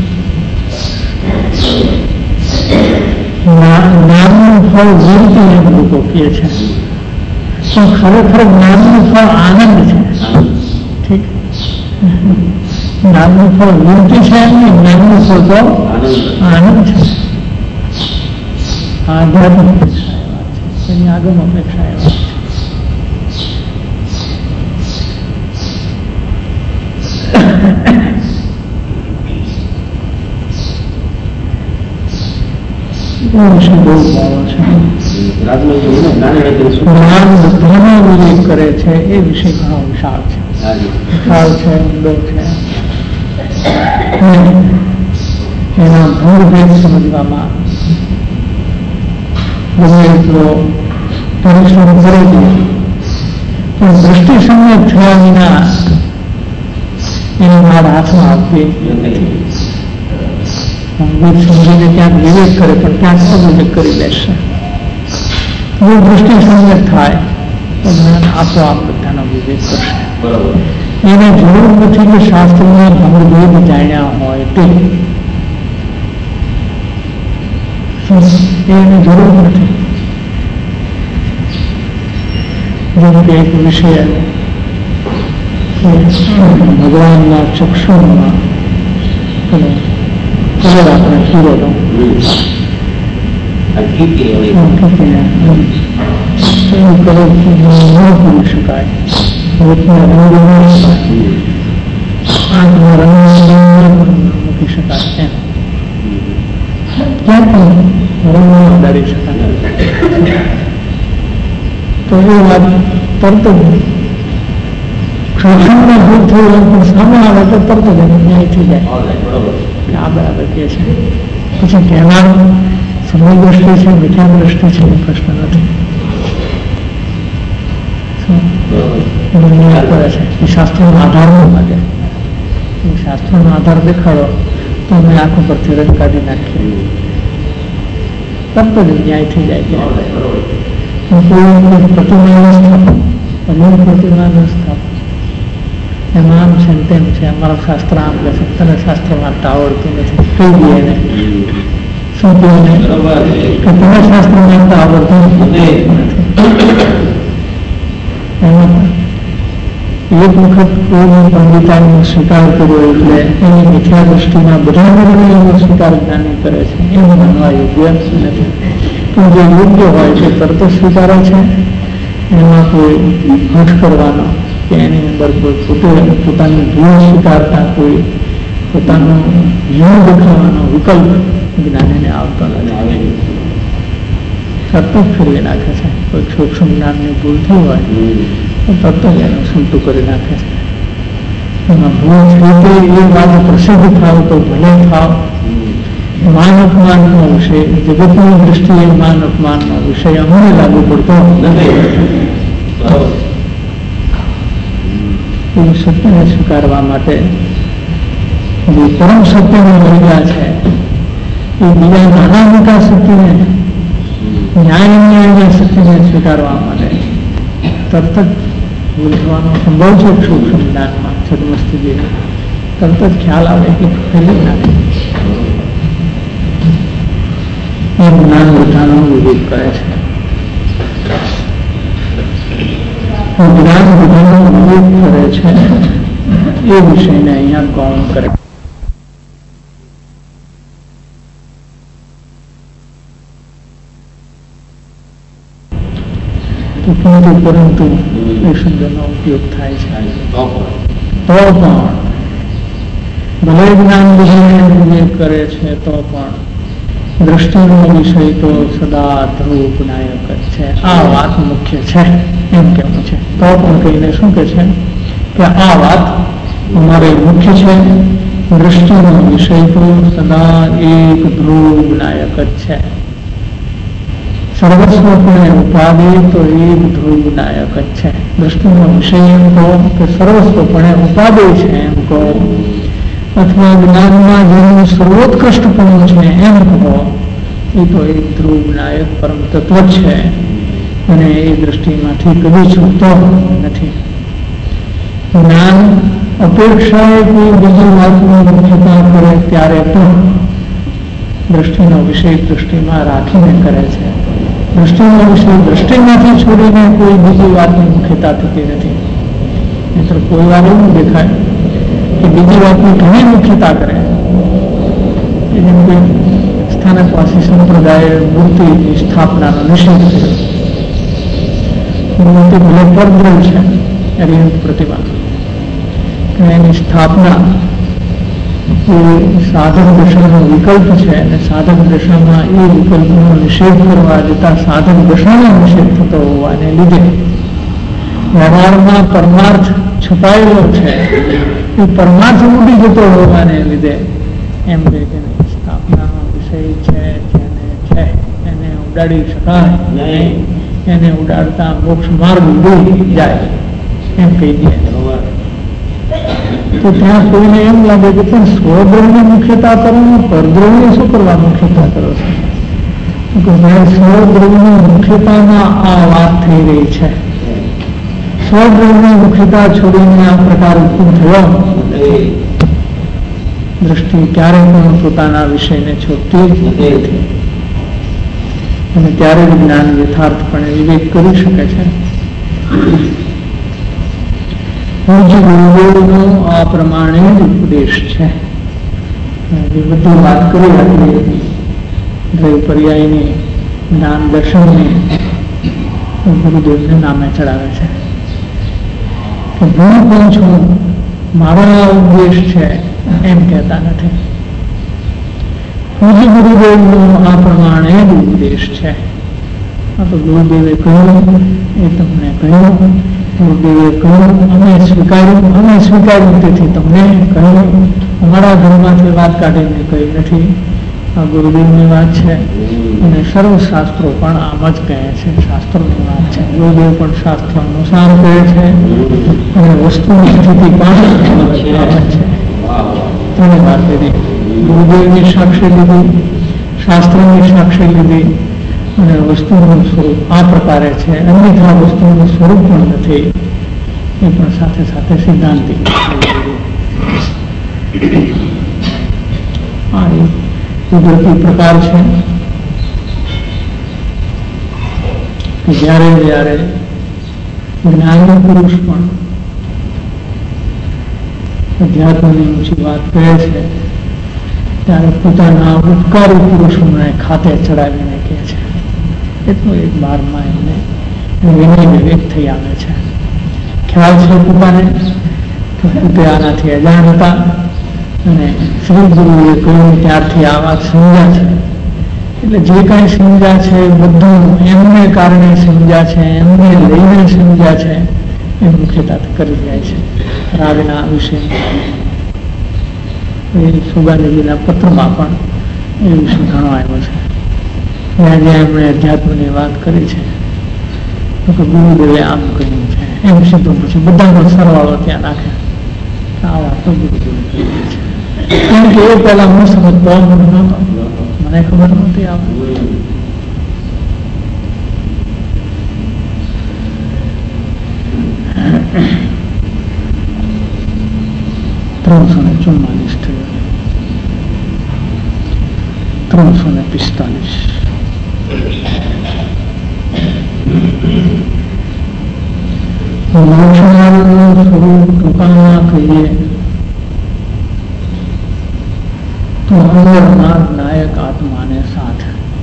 જ્ઞાનનું ફળ વૃત્તિ એમ લોકો કહે છે, પણ ખરેખર જ્ઞાનનું ફળ આનંદ છે. ઠીક, જ્ઞાનનું ફળ વૃત્તિ છે એમ નહીં, જ્ઞાનનું ફળ તો આનંદ છે. આધ્યાત્મિક અપેક્ષા એ વાત છે, એની આગમ અપેક્ષા એ વાત છે. વિશે બહુ ભાવો છે. જ્ઞાન બધાનો વિવેક કરે છે એ વિષય ઘણો વિશાળ છે, વિશાળ છે, ઊંડો છે. એના ભંગભેદ સમજવામાં ગમે એટલો પરિશ્રમ કરે છે, પણ દ્રષ્ટિ સંયત થયા વિના એની મારા હાથમાં આવતી નથી. સમજીને ક્યાંક વિવેક કરે પણ ક્યાંક અવિવેક કરી લેશે. જો દ્રષ્ટિ સંયત થાય તો જ્ઞાન આપોઆપ બધાનો વિવેક કરશે. એને જરૂર નથી કે શાસ્ત્રના ભંગભેદ જાણ્યા હોય તે, એને જરૂર નથી. જેમ કે એક વિષય ભગવાનના ચક્ષુમાં કલર આપણે પૂરો એવું કલર ન પૂરી શકાય, આંખના રંગ મૂકી શકાય, એમ ક્યાં પણ રંગ ઉડાડી શકાય. તો એ વાત તરત જ શાસનમાં ભૂલ થઈ હોય પણ સામે આવે તો તરત જ એને ન્યાય થઈ જાય કે આ બરાબર કે છે. પછી કહેવાનું સમય દ્રષ્ટિ છે, મિથ્યા દ્રષ્ટિ છે, એ પ્રશ્ન નથી. ન્યાય કરે છે એ શાસ્ત્રોનો આધાર ન લાગે. શાસ્ત્રોનો આધાર દેખાડો તો અમે આંખ ઉપરથી રંગ કાઢી નાખીએ, તરત જ ન્યાય થઈ જાય. કોઈ પ્રતિમાનું સ્થાપન, અમુક પ્રતિમાનું સ્થાપન એમાં આમ છે તેમ છે, અમારા શાસ્ત્ર આમ કહે છે, તને શાસ્ત્ર વાંચતા આવડતું નથી, કહી દઈએ એને. શું કહ્યું ને કે તને શાસ્ત્ર વાંચતા આવડતું નથી. એમાં એક વખત કોઈ પંડિતાનો સ્વીકાર કર્યો એટલે એની મિથ્યા દ્રષ્ટિના બધા નિર્ણયોનો સ્વીકાર જ્ઞાની કરે છે, એમ માનવા યોગ્ય નથી. પણ જે યોગ્ય હોય તે તરત સ્વીકારે છે. એમાં કોઈ હઠ કરવાનો કે એની અંદર કોઈ પોતે પોતાની ભૂલ સ્વીકારતા, કોઈ પોતાનો જીવ દેખાવાનો વિકલ્પ જ્ઞાનીને આવતો નથી. તરત જ ફેરવી નાખે છે. કોઈ સૂક્ષ્મ જ્ઞાનની ભૂલ થઈ હોય તો તરત જ એનું સૂલતું કરી નાખે છે. એમાં ભૂલ થઈ એ વાત પ્રસિદ્ધ થાવ તો ભલે થાવ. માન અપમાનનો વિષય, જગતની દ્રષ્ટિએ માન અપમાનનો વિષય અમને લાગુ પડતો એ સત્યને સ્વીકારવા માટે જે પરમ સત્યની મર્યાદા છે એ બીજા નાના મોટા સત્યને, ન્યાય ન્યાયના સત્યને સ્વીકારવા માટે તરત જ ભૂલ થવાનો સંભવ છે. સૂક્ષ્મ જ્ઞાનમાં છદ્મસ્થિતિ તરત જ ખ્યાલ આવે એટલે ફેરવી નાખે. એ જ્ઞાન બધાનો વિવેક કરે છે. જ્ઞાન બધાનો વિવેક કરે છે એ વિષયને અહીંયા ગૌણ કરે. પરંતુ એ શબ્દનો ઉપયોગ થાય છે તો પણ ભલે જ્ઞાન બધાને વિવેક કરે છે તો પણ દ્રષ્ટિનો વિષય તો સદા ધ્રુવ નાયક જ છે. આ વાત મુખ્ય છે એમ કેવું છે. તો પણ કહીને શું કે છે કે આ વાત અમારે મુખ્ય છે. દ્રષ્ટિનો વિષય તો સદા એક ધ્રુવ નાયક જ છે. સર્વસ્વપણે ઉપાધિ તો એક ધ્રુવ નાયક જ છે. દ્રષ્ટિનો વિષય એમ કહો કે સર્વસ્વપણે ઉપાધિ છે એમ કહો, અથવા જ્ઞાનમાં જેનું સર્વોત્કૃષ્ટપણું છે એમ કહો, એ તો એક ધ્રુવ નાયક પરમ તત્વ છે અને એ દ્રષ્ટિમાંથી કદી છૂટતો નથી. જ્ઞાન અપેક્ષાએ કોઈ બીજી વાતની મુખ્યતા કરે ત્યારે પણ દ્રષ્ટિનો વિષય દૃષ્ટિમાં રાખીને કરે છે. દ્રષ્ટિનો વિષય દૃષ્ટિમાંથી છોડીને કોઈ બીજી વાતની મુખ્યતા થતી નથી. મિત્ર, કોઈ વાર એવું દેખાય કે બીજી વાતની ઘણી મુખ્યતા કરે. જેમ કે સ્થાનકવાસી સંપ્રદાય મૂર્તિની સ્થાપનાનો નિષેધ કર્યો. મૂર્તિ ભલે પરદ્રવ છે, અરિહંત પ્રતિમા, એની સ્થાપના એ સાધન દશાનો વિકલ્પ છે અને સાધન દશામાં એ વિકલ્પનો નિષેધ કરવા જતા સાધન દશાનો નિષેધ થતો હોવાને લીધે વ્યવહારમાં પરમાર્થ છુપાયેલો છે. એ પરમાર્થ ઉડી જતો હોવાને લીધે એમ કે સ્થાપનાનો વિષય છે જેને છે એને ઉડાડી શકાય નહીં, એને ઉડાડતા મોક્ષ માર્ગ ઉડી જાય એમ કહી દે. તો ત્યાં કોઈને એમ લાગે કે પણ સ્વદ્રવની મુખ્યતા કરો ને પરદ્રવની શું કરવા મુખ્યતા કરો છો? સ્વદ્રવની મુખ્યતામાં આ વાત થઈ રહી છે. સ્વદ્રવની મુખ્યતા છોડીને આ પ્રકાર ઉત્પન્ન થયો. દ્રષ્ટિ ક્યારે પણ પોતાના વિષયને છોડતી નથી અને ત્યારે જ જ્ઞાન યથાર્થપણે વિવેક કરી શકે છે. પૂજ્ય ગુરુદેવનો આ પ્રમાણે જ ઉપદેશ છે. એ બધી વાત કરી આપી દ્રવ પર્યાયની જ્ઞાન દર્શનની ગુરુદેવને નામે ચડાવે છે કે હું કોણ છું, મારો આ ઉપદેશ છે એમ કહેતા નથી. પૂજ્ય ગુરુદેવનો આ પ્રમાણે જ ઉપદેશ છે. આ તો ગુરુદેવે કહ્યું, એ તમને કહ્યું, ગુરુદેવે કહ્યું, અમે સ્વીકાર્યું, અમે સ્વીકાર્યું તેથી તમને કહ્યું. અમારા ઘરમાંથી વાત કાઢીને કહી નથી. આ ગુરુદેવની વાત છે અને સર્વ શાસ્ત્રો પણ આમ જ કહે છે. શાસ્ત્રોની વાત છે. ગુરુદેવ પણ શાસ્ત્ર અનુસાર કહે છે અને વસ્તુની સ્થિતિ પણ આમ જ છે. તેની વાત લીધી, ગુરુદેવની સાક્ષી લીધી, શાસ્ત્રની સાક્ષી લીધી અને વસ્તુનું સ્વરૂપ આ પ્રકારે છે. અન્યથા વસ્તુનું સ્વરૂપ પણ નથી. એ પણ સાથે સાથે સિદ્ધાંતિક આ એક કુદરતી પ્રકાર છે કે જ્યારે જ્યારે જ્ઞાની પુરુષ પણ અધ્યાત્મની ઊંચી વાત કહે છે ત્યારે પોતાના ઉપકારી પુરુષોને ખાતે ચડાવીને કહે છે. એટલું એક બારમાં એમને વિનય વિવેક થઈ આવે છે. ખ્યાલ છે પોતાને પોતે આનાથી અજાણ હતા અને શ્રી ગુરુએ કહ્યું ત્યારથી આ વાત સમજ્યા છે. એટલે જે કાંઈ સમજ્યા છે બધું એમને કારણે સમજ્યા છે, એમને લઈને સમજ્યા છે એ મુખ્યતા કરી જાય છે. રાગના વિશે એ સુગાનજીના પત્રમાં પણ એ વિશે ઘણો આવ્યો છે. ત્યાં જ્યાં એમણે અધ્યાત્મની વાત કરી છે તો કે ગુરુદેવે આમ કહ્યું છે એમ સીધું પછી બધાનો સરવાળો ત્યાં નાખે. આ વાત તો ગુરુદેવે કહી છે. કેમ કે એ પહેલા હું સમજતો નહોતો, મને ખબર નહોતી. આ ત્રણસો ને ચુમ્માલીસ થયો, ત્રણસો ને પિસ્તાલીસ. મોક્ષમાર્ગનું સ્વરૂપ ટૂંકામાં કહીએ તો અંદરના નાયક આત્માને સાથ.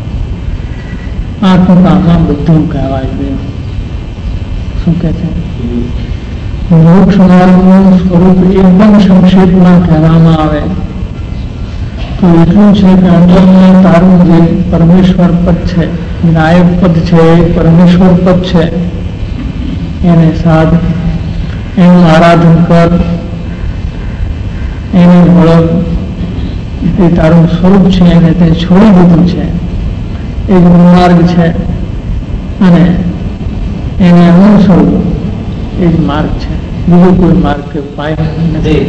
આ ટૂંકામાં બધું કહેવાય ગયું. શું કે છે? મોક્ષ માર્ગનું સ્વરૂપ એકદમ સંક્ષેપમાં કહેવામાં આવે તો એટલું છે કે અંદરમાં તારું જે પરમેશ્વર પદ છે, નાયક પદ છે, પરમેશ્વર પદ છે, એને સાધ, એનું આરાધન કર, એને ઓળખ. એ તારું સ્વરૂપ છે એને તે છોડી દીધું છે, એ જ માર્ગ છે, અને એને અનુસરવું એ જ માર્ગ છે. બીજો કોઈ માર્ગ કે ઉપાય નથી.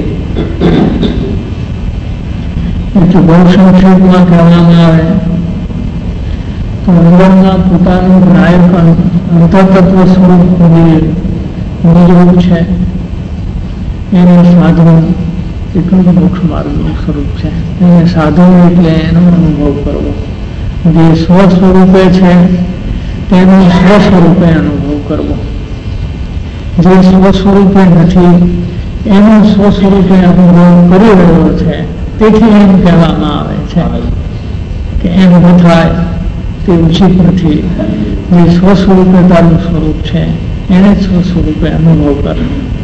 એટલે બહુ સંક્ષેપમાં કહેવામાં આવે તો અંદરના પોતાનું નાયક અંતરતત્વ સ્વરૂપ નિજરૂપ છે એને સાધવું એટલું જ મોક્ષ માર્ગનું સ્વરૂપ છે. એને સાધવું એટલે એનો અનુભવ કરવો. જે સ્વ સ્વરૂપે છે તેનું સ્વ સ્વરૂપે અનુભવ કરવો. જે સ્વ સ્વરૂપે નથી એનું સ્વ સ્વરૂપે અનુભવ કરી રહ્યો છે. તેથી એમ કહેવામાં આવે છે કે એમ ન થાય તે ઉચિત નથી. જે સ્વ સ્વરૂપે તારું સ્વરૂપ છે એને સ્વ સ્વરૂપે અનુભવ કર.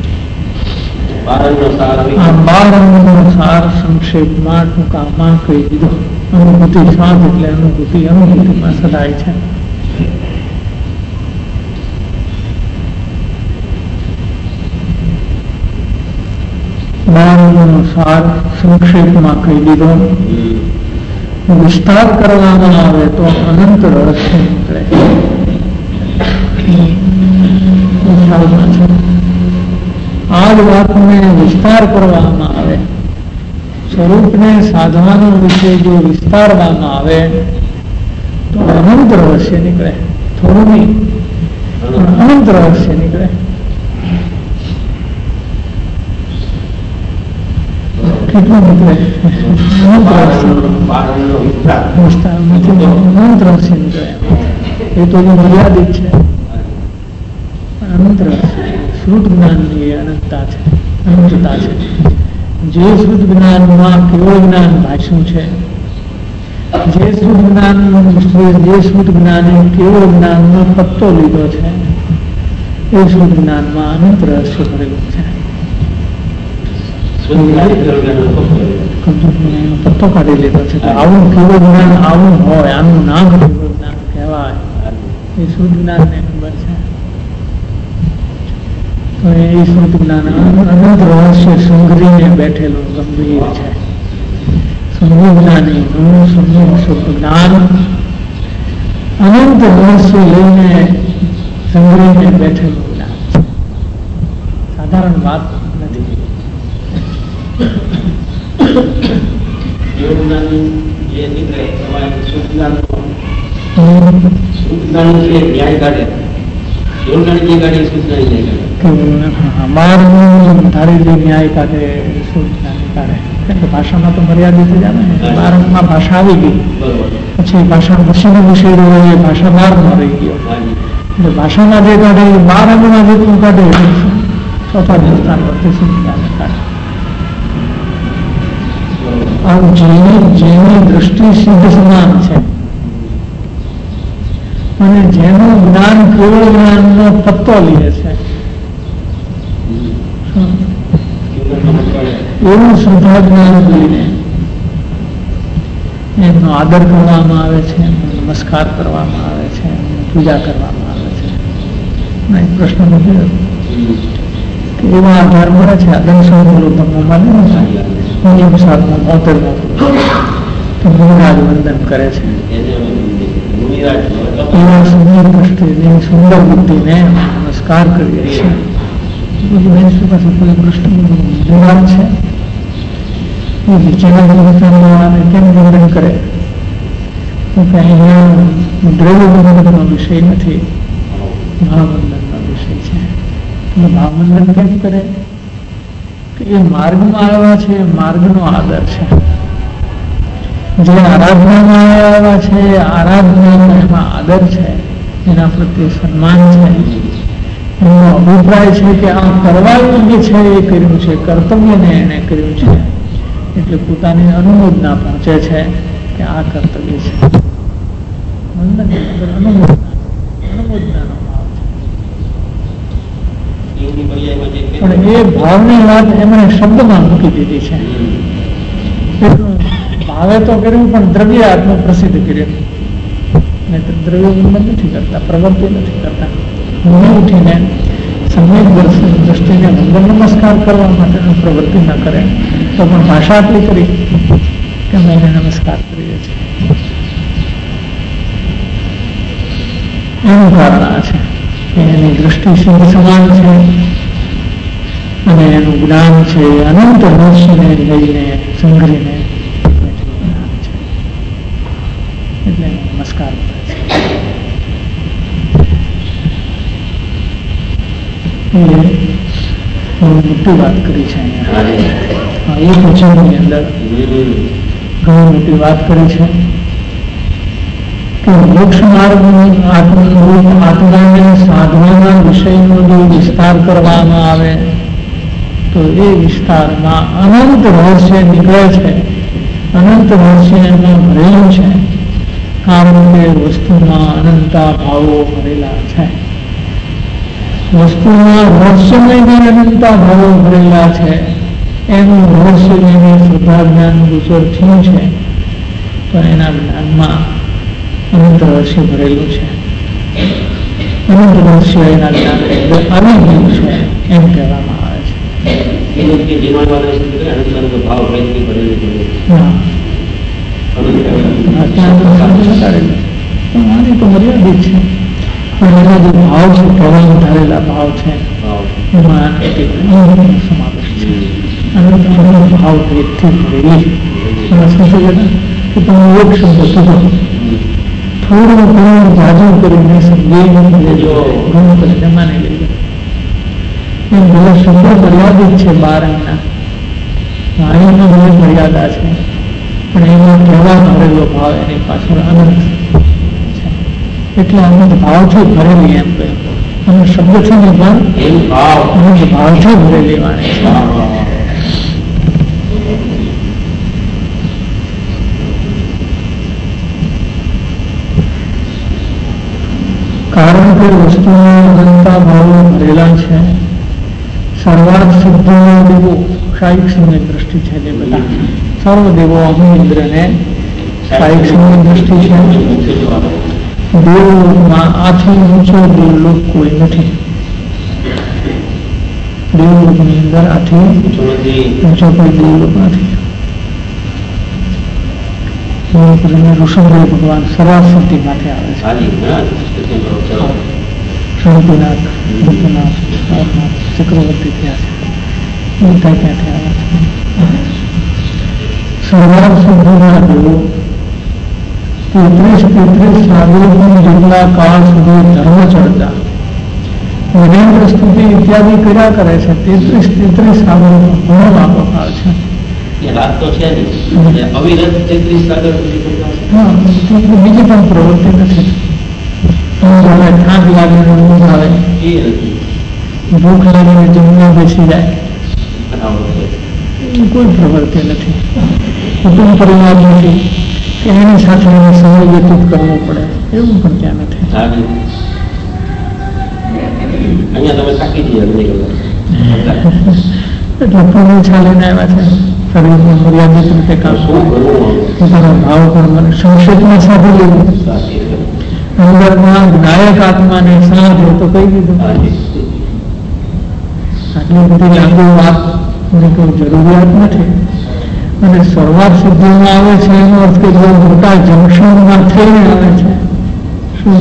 આ બાર અંગનો સાર સંક્ષેપમાં ટૂંકામાં કહી દીધો. અનુભૂતિ સાધ એટલે અનુભૂતિ અનુભૂતિમાં સદાય છે. બાર અંગનો સાર સંક્ષેપમાં કહી દીધો. વિસ્તાર કરવામાં આવે તો અનંત રહસ્ય નીકળે. આ જ વાતને વિસ્તાર કરવામાં આવે, સ્વરૂપને સાધવાનો વિશે જો વિસ્તારવામાં આવે તો અનંત રહસ્ય નીકળે. થોડું નહીં, અનંત રહસ્ય નીકળે. કેટલું નીકળે? અનંત રહસ્ય અનંત રહસ્ય નીકળે. એ તો મર્યાદિત છે. અનંત રહસ્ય શુદ્ધ જ્ઞાનની અનંતતા છે, અનંતતા છે. જે શુદ્ધ જ્ઞાનમાં કેવળ જ્ઞાન ભાષ્યું છે, જે શુદ્ધ જ્ઞાન જે શુદ્ધ જ્ઞાને કેવળ જ્ઞાનનો પત્તો લીધો છે, એ શુદ્ધ જ્ઞાનમાં અનંત રહસ્ય ભરેલું છે. પત્તો કાઢી લીધો છે. આવું કેવળ જ્ઞાન આવું હોય, આનું નામ કેવળ જ્ઞાન કહેવાય, એ શુદ્ધ જ્ઞાન ને ખબર છે. તો એ શુદ્ધ જ્ઞાન અનંત રહસ્ય સંગ્રહીને બેઠેલું ગંભીર છે. સમૂહ જ્ઞાનીનું સમૂહ શુદ્ધ જ્ઞાન અનંત રહસ્ય લઈને સંગ્રહીને બેઠેલું જ્ઞાન છે. સાધારણ વાત નથી. ન્યાય કાઢે ન્યાય કાઢે ભાષામાં તો મર્યાદિત જ આવે ને. બારમમાં ભાષા આવી ગઈ, પછી ભાષા પછીનો વિષય રહ્યો એ ભાષા બારમાં રહી ગયો. એટલે ભાષામાં જે કાઢે એ બાર અંગમાં જેટલું કાઢે ચોથા દસ્તાન વખતે કાઢે. આવું જેની જેની દ્રષ્ટિ સિદ્ધ સમાન છે અને જેનું જ્ઞાન કેવળ જ્ઞાનનો પત્તો લે છે, એવું શુદ્ધ જ્ઞાન લઈને એમનો આદર કરવામાં આવે છે, એમનો નમસ્કાર કરવામાં આવે છે, એમની પૂજા કરવામાં આવે છે. એક પ્રશ્ન મૂક્યો કે એવા આધાર મળે છે આદમસોમાં નિયમ સાતમાં બોતેર તો મુનિરાજ વંદન કરે છે. એવા સુંદર દ્રષ્ટિની સુંદર બુદ્ધિને નમસ્કાર કરીએ છીએ. બીજું એની પાસે કોઈ પ્રશ્ન નિવારણ છે એ નીચેના કેમ વંદન કરે? કે અહીંયા દ્રવ્ય વંદનનો વિષય નથી, ભાવવંદનનો વિષય છે. ભાવવંદન કેમ કરે? કે એ માર્ગમાં આવ્યા છે એ માર્ગનો આદર છે, જે આરાધનામાં આવ્યા છે આરાધનાનો એમાં આદર છે, એના પ્રત્યે સન્માન છે, એનો અભિપ્રાય છે કે આ કરવા યોગ્ય છે એ કર્યું છે, કર્તવ્યને એને કર્યું છે, એટલે પોતાની અનુમોદના પહોંચે છે કે આ કર્તવ્ય છે. અનુમોદના અનુમોદનાનો ભાવ છે, પણ એ ભાવની વાત એમણે શબ્દમાં મૂકી દીધી છે. એટલું ભાવે તો કર્યું પણ દ્રવ્ય આત્મા પ્રસિદ્ધ કર્યું, નહીં તો દ્રવ્ય નથી કરતા, પ્રવૃત્તિ નથી કરતા. હું ઉઠીને સમ્યક દર્શન દ્રષ્ટિને વંદન નમસ્કાર કરવા માટેની પ્રવૃત્તિ ન કરે તો પણ ભાષા આટલી કરી કે અમે એને નમસ્કાર કરીએ છીએ. એનું કારણ આ છે કે એની દ્રષ્ટિ સિંહ સમાન છે અને એનું જ્ઞાન છે અનંત રહસ્યને લઈને સંગ્રહીને એટલે નમસ્કાર કરે છે. મોટી વાત કરી છે અહીંયા એ વચનની અંદર ઘણી મોટી વાત કરી છે કે મોક્ષ માર્ગ આત્માને સાધવાના વિષયનો જો વિસ્તાર કરવામાં આવે તો એ વિસ્તારમાં અનંત રહસ્ય નીકળે છે, અનંત રહસ્ય એમાં ભરેલું છે, કારણ કે વસ્તુમાં અનંતા ભાવો ભરેલા છે. વસ્તુમાં રહસ્યમય જે અનંતા ભાવો ભરેલા છે એનું રહસ્ય જેને શ્રદ્ધા જ્ઞાન ગોચર થયું છે તો એના જ્ઞાનમાં અનંત રહસ્ય ભરેલું છે, અનંત રહસ્ય એના જ્ઞાન આવી ગયું છે એમ કહેવામાં આવે છે. આની તો મર્યાદિત છે, પણ એના જે ભાવ છે કહેવામાં ધારેલા ભાવ છે એમાં સમાવેશ છે. અને ભાવ ભેદથી ભરેલી એમાં શું છે કે તમે એક શબ્દ કીધો થોડું ઘણું જાજુ કરીને સમજીને લેજો, ઘણું કરીને માની લેજો. એમ બધા શબ્દો મર્યાદિત છે, બાર એમના વાણીમાં બધી મર્યાદા છે, પણ એમાં કહેવા ભરેલો ભાવ એની પાછળ અનંત છે. એટલે અનંત ભાવથી ભરેલી એમ કહ્યું, અને શબ્દથી નહીં પણ અનંત ભાવથી ભરેલી વાણી છે. કારણ કે વસ્તુમાં અનંતા ભાવો ભરેલા છે. સર્વાર્થ સિદ્ધિનો દેવો શાયિક સમય દ્રષ્ટિ છે, જે બધા સર્વ દેવો અહુ ઇન્દ્રને શાયિક સમય દ્રષ્ટિ છે. દેવલોકમાં આથી ઊંચો દેવલોક કોઈ નથી. દેવલોકની અંદર આથી ઊંચો કોઈ દેવલોક નથી. ઋષભદેવ ભગવાન સર્વાર્થ સિદ્ધિ માટે આવે છે. શાંતિનાથ, ભૂતનાથ, ચક્રવર્તી થયા છે, બધા ક્યાંથી આવે છે. સર્વાર્થ સિદ્ધિના દેવો તેત્રીસ તેત્રીસ સાગરોથી જેટલા કાળ સુધી ધર્મ ચડતા વિરેન્દ્ર સ્તુતિ ઇત્યાદિ કર્યા કરે છે. તેત્રીસ તેત્રીસ સાગરો ઘણો લાંબો કાળ છે. બીજી પણ પ્રવૃત્તિ નથી. થાક લાગીને ઊંઘ આવે, ભૂખ લાગીને જમવા બેસી જાય, કોઈ પ્રવૃત્તિ નથી. કુટુંબ પરિવાર નથી કે એની સાથે એને સમય વ્યતીત કરવો પડે એવું પણ ત્યાં નથી. એટલે પૂર્વ ચાલીને આવ્યા છે. શરીરને મર્યાદિત રીતે કામ પોતાનો ભાવ પણ મને સંક્ષેપમાં સાધી લેવું. અંદરના નાયક આત્માને સાંભળે તો કહી દીધું. આટલી બધી લાંબી વાત કોઈ જરૂરિયાત નથી. અને સર્વાર્થ સિદ્ધિમાં આવે છે એનો અર્થ કે બહુ મોટા જંક્શનમાં થઈને આવે છે. શું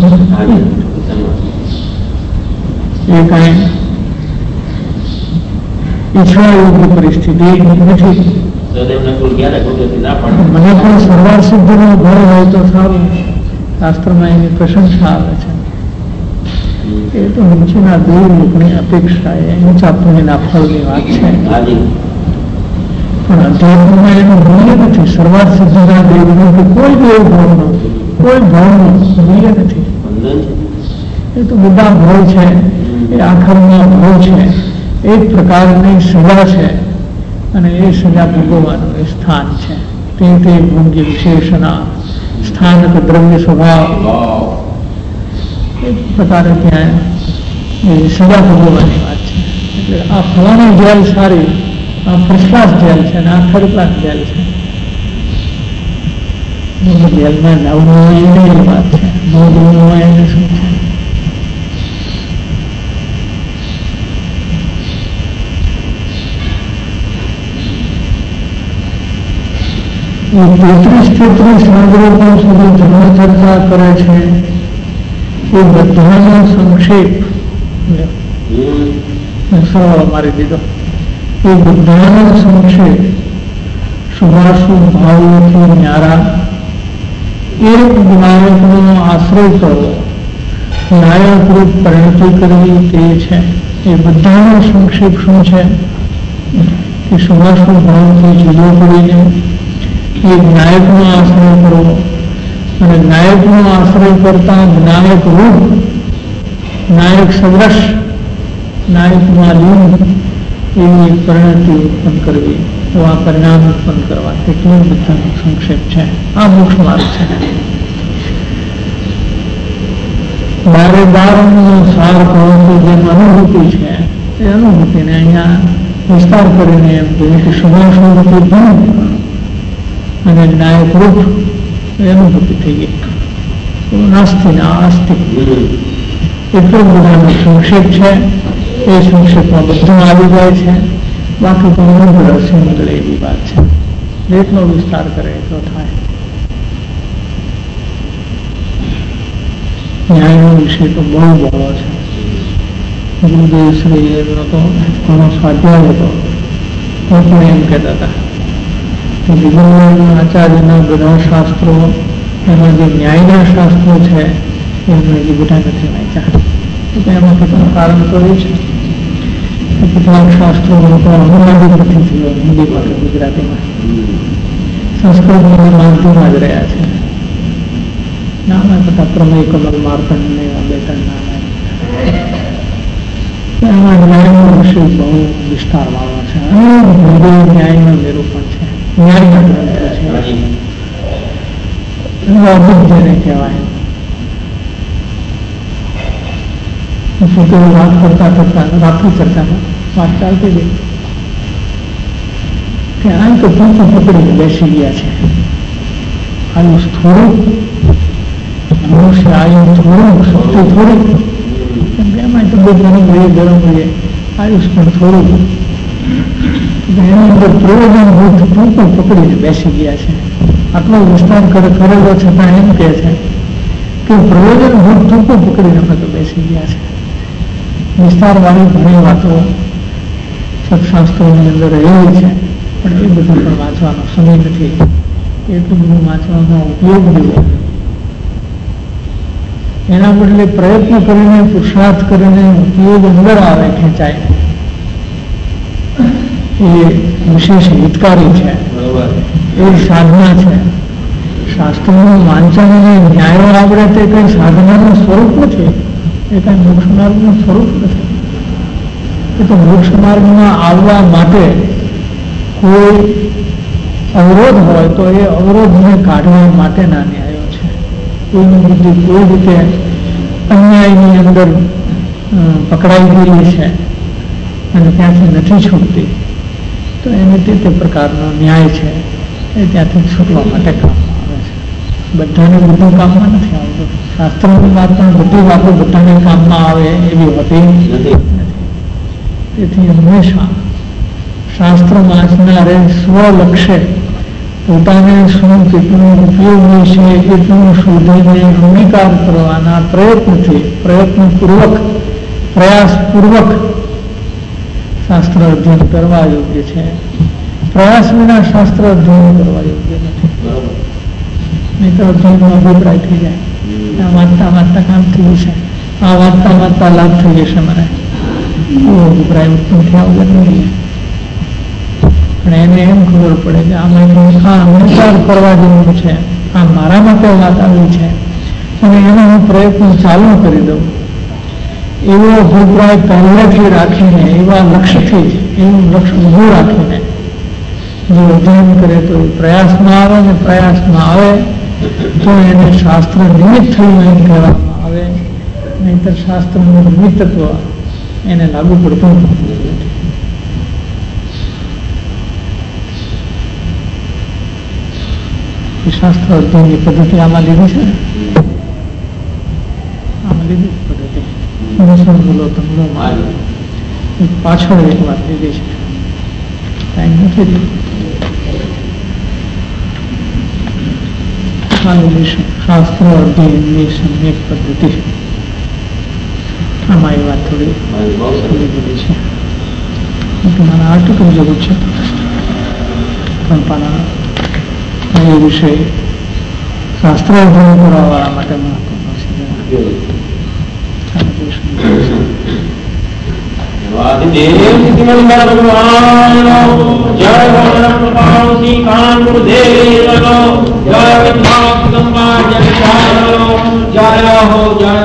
એ કાંઈ ઈચ્છવા યોગ્ય પરિસ્થિતિ નથી. મને પણ સર્વાર્થ સિદ્ધિનો ભય હોય તો સારું. શાસ્ત્રમાં એની પ્રશંસા આવે છે. એ તો નીચેના દેવ લોકની અપેક્ષા એ ઊંચા પુણ્યના ફળની વાત છે. પણ અધ્યાત્મમાં એનું મૂલ્ય નથી. સર્વાત સિદ્ધિના દેવનું કે કોઈ દેવ ભાવનું કોઈ ભાવનું મૂલ્ય નથી. એ તો બધા ભાવ છે, એ આખરના ભાવ છે, એક પ્રકારની સજા છે અને એ સજા ભોગવવાનું એ સ્થાન છે. તે તે ભોગ્ય વિશેષના સ્થાનક દ્રવ્ય સ્વભાવ એક પ્રકારે ત્યાં એ સજા ભોગવવાની વાત છે. એટલે આ ફલાણી જેલ સારી, આ ફર્સ્ટ ક્લાસ જેલ છે અને આ થર્ડ ક્લાસ જેલ છે. જેલમાં નવું હોય એની વાત છે, નવું હોય એને શું છે. તેત્રીસ તેત્રીસ નગરો સુધી ધર્મ ચર્ચા કરે છે. એ બધાનો સંક્ષેપ સરળ મારી દીધો. એ બધાનો સંક્ષેપ શુભાશુભ ભાવોથી ન્યારા એક નાયકનો આશ્રય કરવો, નાયકરૂપ પરિણતિ કરવી તે છે. એ બધાનો સંક્ષેપ શું છે કે શુભાશુભ ભાવથી જુદો પડીને એક નાયકનો આશ્રય કરવો અને નાયકનો આશ્રય કરતા નાયક રૂપ, નાયક સદૃશ, નાયકમાં લીન એવી પરિણતિ ઉત્પન્ન કરવી, એવા પરિણામ ઉત્પન્ન કરવા, કેટલું બધું સંક્ષેપ છે. આ મોક્ષ માર્ગ છે. બારે બારનો સાર કહો તો જેમ અનુભૂતિ છે એ અનુભૂતિને અહીંયા વિસ્તાર કરીને એમ કહ્યું કે શુભાશુભથી ભણ અને નાયક રૂપ અનુભૂતિ થઈ ગઈ. નાસ્તિ ના આસ્તિ એટલો બધાનો સંક્ષેપ છે. એ સંક્ષેપમાં બધું આવી જાય છે. બાકી તો મૂળ રહસ્ય નીકળે એવી વાત છે. જેટલો વિસ્તાર કરે એટલો થાય. ન્યાયનો વિષય તો બહુ બહોળો છે. ગુરુદેવ શ્રી એમનો તો ઘણો સ્વાધ્યાય હતો તો પણ એમ કહેતા હતા આચાર્યના બધા શાસ્ત્રો, એમાં જે ન્યાયના શાસ્ત્રો છે એમને હજી બધા નથી વાંચ્યા. એમાં કેટલું કારણ તો એ છે કે કેટલાક શાસ્ત્રોનો તો અનુવાદિત નથી થયો હિન્દીમાં કે ગુજરાતીમાં, સંસ્કૃતમાં માધ્યમમાં જ રહ્યા છે. નાના બધા પ્રમેય કમલ માર્કંડ ને એવા બે ત્રણ નાના એમાં ન્યાયનો વિષય બહુ વિસ્તાર વાળો છે. ન્યાયનું નિરૂપણ છે, ન્યાયના ગ્રંથો છે, અદભુત જેને કહેવાય. પોતે વાત કરતા કરતા રાત્રિ ચર્ચામાં વાત ચાલતી ગઈ કે આ તો ટૂંકું પકડીને બેસી ગયા છે. આયુષ થોડું, મનુષ્ય આયુ થોડું, શક્તિ થોડી, એમાં તો બહુ ગરમ રહીએ ગરમ રહીએ, આયુષ પણ થોડું. એની અંદર પ્રયોજનભૂત ટૂંકું પકડીને બેસી ગયા છે. આટલો વિસ્તાર કરેલો છતાં એમ કહે છે કે પ્રયોજનભૂત ટૂંકું પકડીને અમે તો બેસી ગયા છે. વિસ્તારવાળી ઘણી વાતો સત્શાસ્ત્રોની અંદર રહેલી છે, પણ એ બધું પણ વાંચવાનો સમય નથી. એટલું બધું વાંચવાનો ઉપયોગ દેવો. એના બદલે પ્રયત્ન કરીને, પુરુષાર્થ કરીને ઉપયોગ અંદર આવે, ખેંચાય, એ વિશેષ હિતકારી છે. એ સાધના છે. શાસ્ત્રોનું વાંચન અને ન્યાયો આવડે તે કઈ સાધનાનું સ્વરૂપ નથી. એ કઈ મોક્ષ માર્ગનું સ્વરૂપ નથી. એ તો મોક્ષ માર્ગમાં આવવા માટે કોઈ અવરોધ હોય તો એ અવરોધને કાઢવા માટેના ન્યાયો છે. કોઈની બુદ્ધિ કોઈ રીતે અન્યાયની અંદર પકડાઈ ગયેલી છે અને ત્યાંથી નથી છૂટતી, તો એને તે તે પ્રકારનો ન્યાય છે એ ત્યાંથી છૂટવા માટે કામમાં આવે છે. બધાને બધું કામમાં નથી આવતું. શાસ્ત્રોની વાત પણ બધી વાતો બધાને કામમાં આવે એવી હોતી નથી. તેથી હંમેશા શાસ્ત્ર વાંચનારે સ્વલક્ષ્ય પોતાને શું કેટલું ઉપયોગી છે એટલું શોધીને અંગીકાર કરવાના પ્રયત્નથી, પ્રયત્નપૂર્વક, પ્રયાસપૂર્વક શાસ્ત્ર અધ્યયન કરવા યોગ્ય છે. પ્રયાસ વિના શાસ્ત્ર અધ્યયન કરવા યોગ્ય નથી. નહીં તો અધ્યયનનો અભિપ્રાય થઈ જાય, વાંચતા વાંચતા કામ થયું છે, આ વાંચતા વાંચતા લાભ થઈ જશે મને, એવો અભિપ્રાય ઉત્પન્ન થયા વગર નહીં. પણ એને એમ ખબર પડે કે આમાં આ વિચાર કરવા જેવું છે, આ મારા માટે વાત આવી છે અને એનો હું પ્રયત્ન ચાલુ કરી દઉં, એવો અભિપ્રાય પહેલેથી રાખીને, એવા લક્ષ્યથી જ, એવું લક્ષ્ય ઊભું રાખીને જો અધ્યયન કરે તો એ પ્રયાસમાં આવે, ને પ્રયાસમાં આવે તો એને શાસ્ત્ર નિમિત્ત થયું એમ કહેવામાં આવે, નહીતર શાસ્ત્રનું નિમિત્તત્વ એને લાગુ પડતું નથી. શાસ્ત્ર અધ્યયનની પદ્ધતિ આમાં લીધી છે ને, આમાં લીધી પદ્ધતિ બોલો તમલો પાછળ એક વાત લીધી છે, ટાઈમ નથી લીધો. શાસ્ત્ર અધ્યયનની સમ્યક પદ્ધતિ, આમાં એ વાત થોડી લીધી છે. મારા આર્ટિકલ જેવું છે પણ પાના એ વિષય શાસ્ત્ર અધ્યયન કરવા વાળા માટે મહત્વનો છે. વાદિદેવ સિદ્ધિમંગલ ભગવાન જય ભગવાન કૃપાલ શ્રી કાનપુર દેવ જય વિદ્યા જગદંબા જય જય હો જય